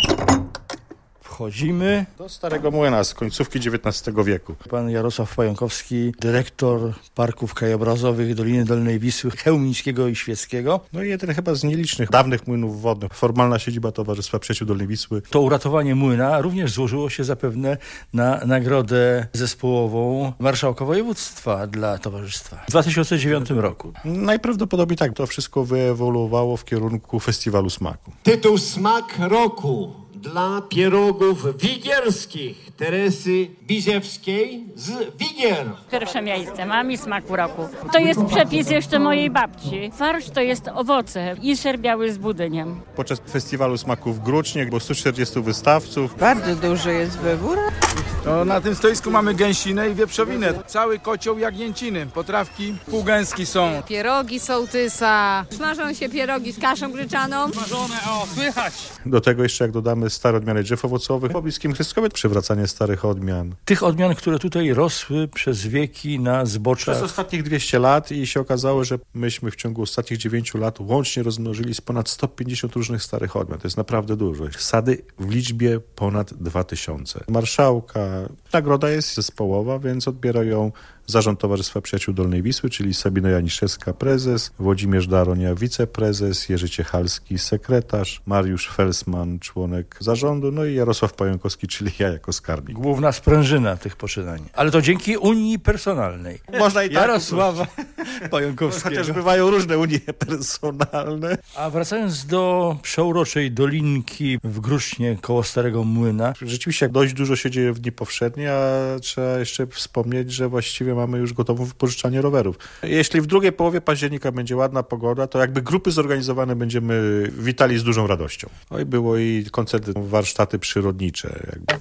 Wchodzimy do Starego Młyna z końcówki dziewiętnastego wieku. Pan Jarosław Pająkowski, dyrektor Parków Krajobrazowych Doliny Dolnej Wisły, Chełmińskiego i Świeckiego. No i jeden chyba z nielicznych dawnych młynów wodnych. Formalna siedziba Towarzystwa Przyjaciół Dolnej Wisły. To uratowanie młyna również złożyło się zapewne na nagrodę zespołową Marszałka Województwa dla Towarzystwa w dwa tysiące dziewiątym roku. Najprawdopodobniej tak. To wszystko wyewoluowało w kierunku Festiwalu Smaku. Tytuł Smak Roku dla pierogów wigierskich Teresy Biziewskiej z Wigier. Pierwsze miejsce, mam i Smaku Roku. To jest przepis jeszcze mojej babci. Farsz to jest owoce i ser biały z budyniem. Podczas Festiwalu Smaku w Grucznie było stu czterdziestu wystawców. Bardzo duży jest wybór. No, na tym stoisku mamy gęsinę i wieprzowinę. Cały kocioł jagnięciny. Potrawki półgęski są. Pierogi sołtysa. Smażą się pierogi z kaszą gryczaną. Smażone, o, słychać. Do tego jeszcze jak dodamy stare odmiany drzew owocowych, po bliskim Chrystkowie przywracanie starych odmian. Tych odmian, które tutaj rosły przez wieki na zboczach. Przez ostatnich dwieście lat i się okazało, że myśmy w ciągu ostatnich dziewięciu lat łącznie rozmnożyli z ponad sto pięćdziesiąt różnych starych odmian. To jest naprawdę dużo. Sady w liczbie ponad dwa tysiące. Marszałka. Nagroda jest zespołowa, więc odbiera ją Zarząd Towarzystwa Przyjaciół Dolnej Wisły, czyli Sabina Janiszewska, prezes, Włodzimierz Daronia, wiceprezes, Jerzy Ciechalski, sekretarz, Mariusz Felsman, członek zarządu, no i Jarosław Pająkowski, czyli ja jako skarbnik. Główna sprężyna tych poczynań. Ale to dzięki Unii Personalnej. Można i tak. Jarosława Pająkowskiego. Chociaż bywają różne unie personalne. A wracając do przeuroczej dolinki w Grucznie koło Starego Młyna. Rzeczywiście dość dużo się dzieje w dni powszednie, a trzeba jeszcze wspomnieć, że właściwie mamy już gotową wypożyczalnię rowerów. Jeśli w drugiej połowie października będzie ładna pogoda, to jakby grupy zorganizowane będziemy witali z dużą radością. No i było i koncerty, warsztaty przyrodnicze. Jakby.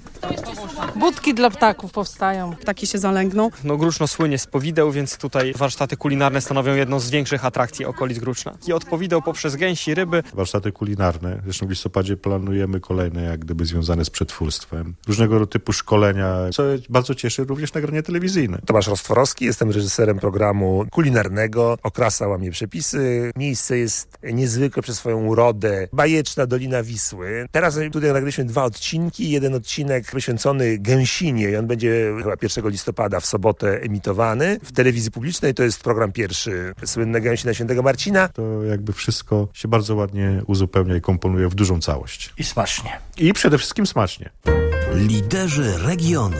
Budki dla ptaków powstają. Ptaki się zalęgną. No Gruczno słynie z powideł, więc tutaj warsztaty kulinarne stanowią jedną z większych atrakcji okolic Gruczna. I od powideł poprzez gęsi, ryby. Warsztaty kulinarne. Zresztą w listopadzie planujemy kolejne, jak gdyby związane z przetwórstwem. Różnego typu szkolenia, co bardzo cieszy również nagranie telewizyjne. Tomasz Rostworowski, jestem reżyserem programu kulinarnego. Okrasa łamie przepisy. Miejsce jest niezwykłe przez swoją urodę. Bajeczna Dolina Wisły. Teraz tutaj nagraliśmy dwa odcinki. Jeden odcinek poświęcony gęsinie i on będzie chyba pierwszego listopada w sobotę emitowany w telewizji publicznej. To jest program pierwszy, słynne Gęsi Świętego Marcina. To jakby wszystko się bardzo ładnie uzupełnia i komponuje w dużą całość. I smacznie. I przede wszystkim smacznie. Liderzy regionu.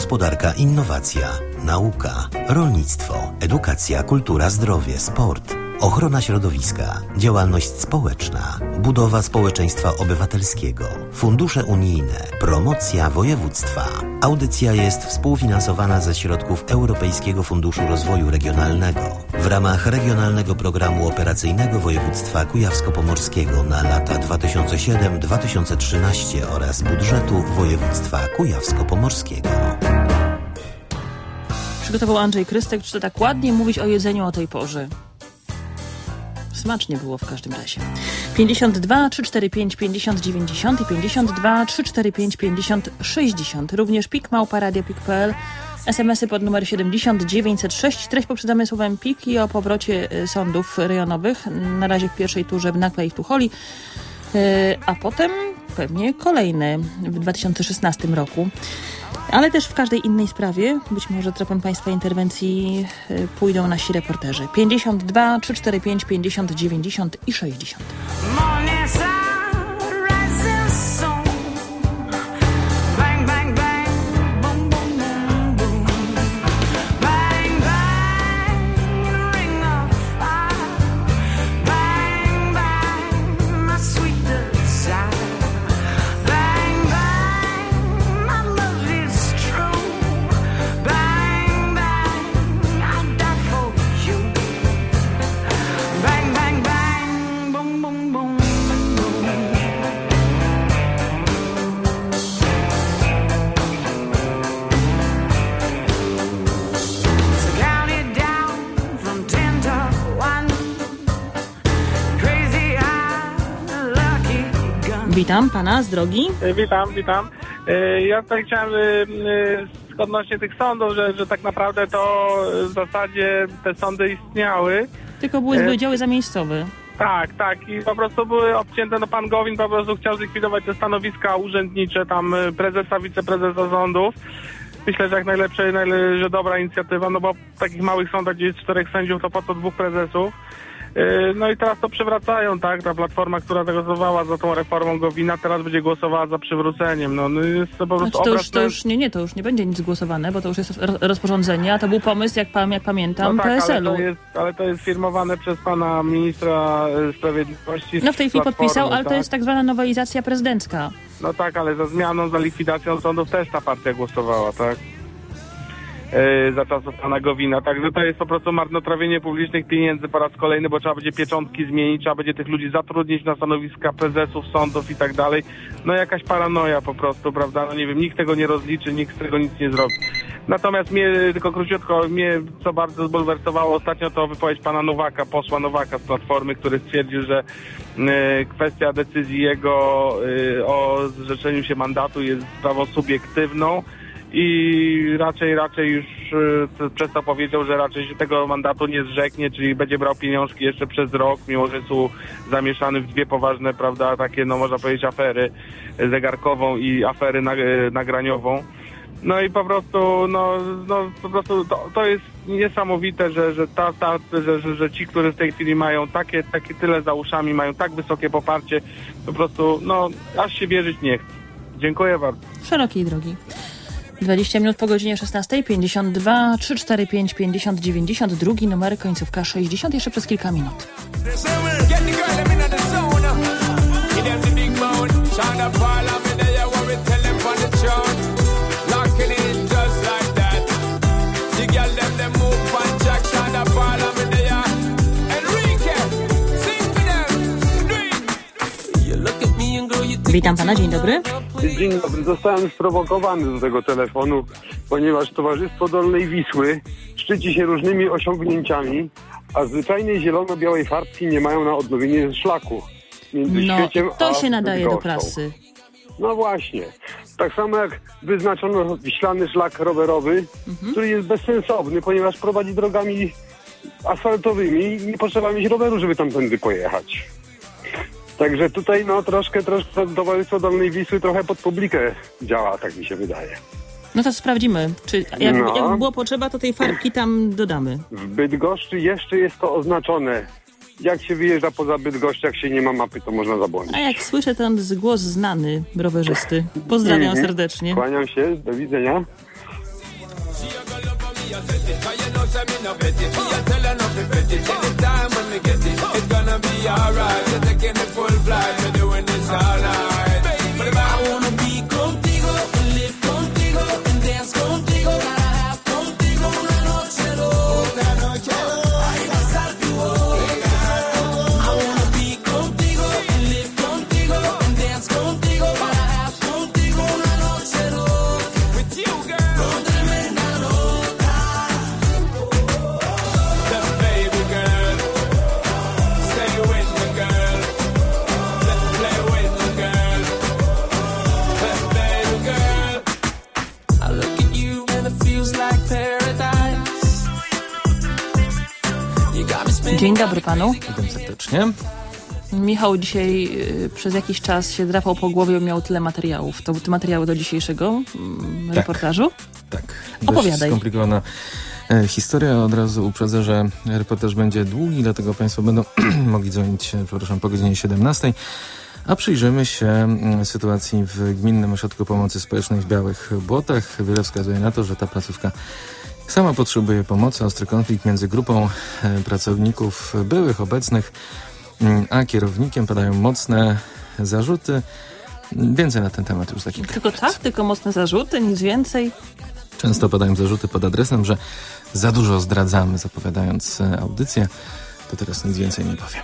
Gospodarka, innowacja, nauka, rolnictwo, edukacja, kultura, zdrowie, sport. ochrona środowiska, działalność społeczna, budowa społeczeństwa obywatelskiego, fundusze unijne, promocja województwa. Audycja jest współfinansowana ze środków Europejskiego Funduszu Rozwoju Regionalnego w ramach Regionalnego Programu Operacyjnego Województwa Kujawsko-Pomorskiego na lata dwa tysiące siódmy do dwa tysiące trzynastego oraz budżetu województwa Kujawsko-Pomorskiego. Przygotował Andrzej Krystek, czy to tak ładnie mówić o jedzeniu o tej porze? Smacznie było w każdym razie. pięćdziesiąt dwa trzysta czterdzieści pięć pięćdziesiąt dziewięćdziesiąt i pięćdziesiąt dwa trzysta czterdzieści pięć pięćdziesiąt sześćdziesiąt. Również pik małpa radio pik kropka p l. es em esy pod numer siedemdziesiąt dziewięćset sześć. Treść poprzedzamy słowem pik i o powrocie sądów rejonowych. Na razie w pierwszej turze w Nakle i w Tucholi, a potem pewnie kolejne w dwa tysiące szesnastym roku. Ale też w każdej innej sprawie, być może tropem Państwa interwencji pójdą nasi reporterzy. pięćdziesiąt dwa trzysta czterdzieści pięć pięćdziesiąt dziewięćdziesiąt i sześćdziesiąt. Witam pana z drogi. Witam, witam. Ja tutaj chciałem odnośnie tych sądów, że, że tak naprawdę to w zasadzie te sądy istniały. Tylko były wydziały zamiejscowe. Tak, tak. I po prostu były obcięte, no pan Gowin po prostu chciał zlikwidować te stanowiska urzędnicze, tam prezesa, wiceprezesa sądów. Myślę, że jak najlepsze, że dobra inicjatywa, no bo w takich małych sądach, gdzie jest czterech sędziów, to po to dwóch prezesów. No i teraz to przywracają, tak? Ta platforma, która głosowała za tą reformą Gowina, teraz będzie głosowała za przywróceniem. No, no jest to po prostu znaczy, to, już, to już nie, nie, to już nie będzie nic głosowane, bo to już jest rozporządzenie, a to był pomysł, jak, pan, jak pamiętam, no tak, P S L-u. Ale to, jest, ale to jest firmowane przez pana ministra sprawiedliwości. No w tej chwili podpisał, ale tak? To jest tak zwana nowelizacja prezydencka. No tak, ale za zmianą, za likwidacją sądów też ta partia głosowała, tak? Za czasów pana Gowina. Także to jest po prostu marnotrawienie publicznych pieniędzy po raz kolejny, bo trzeba będzie pieczątki zmienić, trzeba będzie tych ludzi zatrudnić na stanowiska prezesów sądów i tak dalej. No jakaś paranoja po prostu, prawda? No nie wiem, nikt tego nie rozliczy, nikt z tego nic nie zrobi. Natomiast mnie, tylko króciutko, mnie co bardzo zbulwersowało ostatnio, to wypowiedź pana Nowaka, posła Nowaka z Platformy, który stwierdził, że y, kwestia decyzji jego y, o zrzeczeniu się mandatu jest sprawą subiektywną. I raczej, raczej już y, przez to powiedział, że raczej się tego mandatu nie zrzeknie, czyli będzie brał pieniążki jeszcze przez rok, mimo że są zamieszany w dwie poważne, prawda, takie, no można powiedzieć, afery zegarkową i afery nag nagraniową. No i po prostu, no, no po prostu to, to jest niesamowite, że, że, ta, ta, że, że, że ci, którzy w tej chwili mają takie, takie tyle za uszami, mają tak wysokie poparcie, po prostu, no, aż się wierzyć nie chce. Dziękuję bardzo. Szerokiej drogi. dwadzieścia minut po godzinie szesnastej, pięćdziesiąt dwa trzysta czterdzieści pięć pięćdziesiąt dziewięćdziesiąt, drugi numer, końcówka sześćdziesiąt, jeszcze przez kilka minut. Witam pana, dzień dobry. Dzień dobry, zostałem sprowokowany do tego telefonu, ponieważ Towarzystwo Dolnej Wisły szczyci się różnymi osiągnięciami, a zwyczajnej zielono-białej farbki nie mają na odnowienie szlaku między no, Świeciem to a się nadaje Bydgoszczą. do prasy. No właśnie. Tak samo jak wyznaczono wiślany szlak rowerowy, mhm. który jest bezsensowny, ponieważ prowadzi drogami asfaltowymi i nie potrzeba mieć roweru, żeby tam tędy pojechać. Także tutaj no troszkę, troszkę Towarzystwo Dolnej Wisły trochę pod publikę działa, tak mi się wydaje. No to sprawdzimy. Czy jak, no. jak było potrzeba, to tej farbki tam dodamy. W Bydgoszczy jeszcze jest to oznaczone. Jak się wyjeżdża poza Bydgoszcz, jak się nie ma mapy, to można zabłądzić. A jak słyszę ten głos znany rowerzysty. Pozdrawiam mm-hmm. serdecznie. Kłaniam się, do widzenia. me get it. It's gonna be alright. We're taking it full flight. We're doing this all night. But if I wanna be contigo, live contigo, and dance contigo, gotta have contigo una noche loca, noche loca. Ay, pasar tu boca. I wanna be contigo, live contigo, and dance contigo, gotta have contigo una noche loca. With you, girl. Con tremenda loca. The baby girl. Stay with the girl. Let's play with the girl. The baby girl. I look at you and it feels like paradise. You got me spinning. Dzień dobry panu. Witam serdecznie. Michał dzisiaj y, przez jakiś czas się drapał po głowie, bo miał tyle materiałów. To te materiały do dzisiejszego mm, Tak. reportażu? Tak. Opowiadaj. Dość skomplikowana e, historia. Od razu uprzedzę, że reportaż będzie długi, dlatego Państwo będą mogli dzwonić, e, przepraszam, po godzinie siedemnastej. A przyjrzymy się mm, sytuacji w Gminnym Ośrodku Pomocy Społecznej w Białych Błotach. Wiele wskazuje na to, że ta placówka sama potrzebuje pomocy. Ostry konflikt między grupą e, pracowników byłych, obecnych, mm, a kierownikiem. Padają mocne zarzuty. Więcej na ten temat już za kilka Tylko tak? Tylko mocne zarzuty? Nic więcej? Często padają zarzuty pod adresem, że za dużo zdradzamy, zapowiadając e, audycję. To teraz nic więcej nie powiem.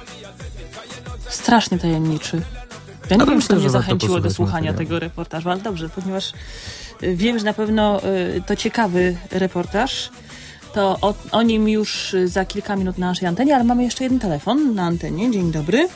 Strasznie tajemniczy. Ja nie Ale wiem, czy to myślę, mnie że warto zachęciło do posłuchać słuchania materiału. tego reportażu, ale dobrze, ponieważ y, wiem, że na pewno y, to ciekawy reportaż, to o, o nim już y, za kilka minut na naszej antenie, ale mamy jeszcze jeden telefon na antenie. Dzień dobry.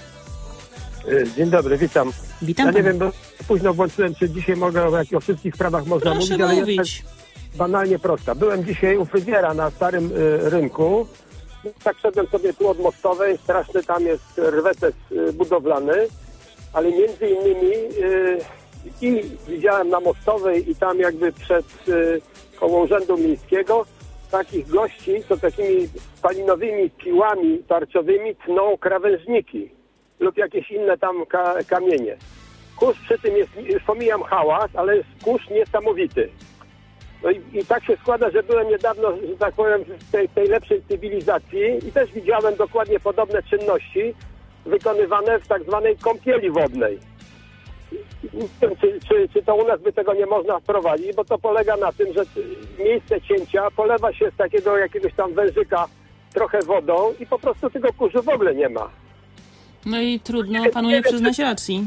Dzień dobry, witam. Witam Ja nie pana. wiem, bo późno włączyłem, czy dzisiaj mogę o, jak- o wszystkich sprawach można Proszę mówić, ale mówić. jest tak banalnie prosta. Byłem dzisiaj u fryzjera na starym y, rynku. Tak szedłem sobie tu od Mostowej, straszny tam jest rwetes y, budowlany, ale między innymi y, i widziałem na Mostowej i tam jakby przed y, koło Urzędu Miejskiego takich gości, co takimi spalinowymi piłami tarczowymi tną krawężniki lub jakieś inne tam ka- kamienie. Kurz przy tym jest, już pomijam hałas, ale jest kurz niesamowity. No i, i tak się składa, że byłem niedawno, że tak powiem, w tej, tej lepszej cywilizacji i też widziałem dokładnie podobne czynności wykonywane w tak zwanej kąpieli wodnej. Nie wiem, czy, czy, czy to u nas by tego nie można wprowadzić, bo to polega na tym, że miejsce cięcia polewa się z takiego jakiegoś tam wężyka trochę wodą i po prostu tego kurzu w ogóle nie ma. No i trudno panu nie przyznać racji.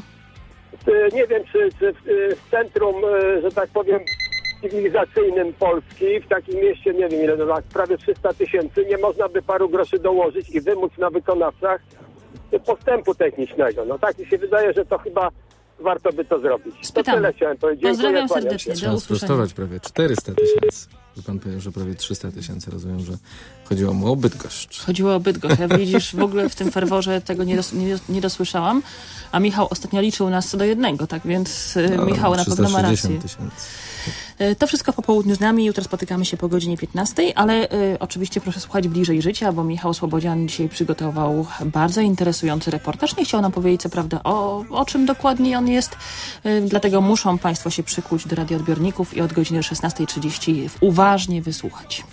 Y, Nie wiem, czy, czy w, y, w centrum, y, że tak powiem, cywilizacyjnym Polski, w takim mieście, nie wiem ile to ma, prawie trzysta tysięcy, nie można by paru groszy dołożyć i wymóc na wykonawcach postępu technicznego. No tak mi się wydaje, że to chyba warto by to zrobić. Spytamy. To tyle chciałem powiedzieć. Dziękuję, Pozdrawiam kłaniam serdecznie. się. Trzeba sprostować prawie czterysta tysięcy. Że pan powiedział, że prawie trzysta tysięcy. Rozumiem, że chodziło mu o Bydgoszcz. Chodziło o Bydgoszcz. Ja widzisz, w ogóle w tym ferworze tego nie, dos, nie, nie dosłyszałam. A Michał ostatnio liczył nas co do jednego, tak więc y, No, Michał na pewno ma rację. trzysta sześćdziesiąt tysięcy. Y, To wszystko po południu z nami. Jutro spotykamy się po godzinie piętnastej, ale y, oczywiście proszę słuchać bliżej życia, bo Michał Słobodzian dzisiaj przygotował bardzo interesujący reportaż. Nie chciał nam powiedzieć co prawda o, o czym dokładnie on jest, y, dlatego muszą Państwo się przykuć do radioodbiorników i od godziny szesnastej trzydzieści uważnie wysłuchać.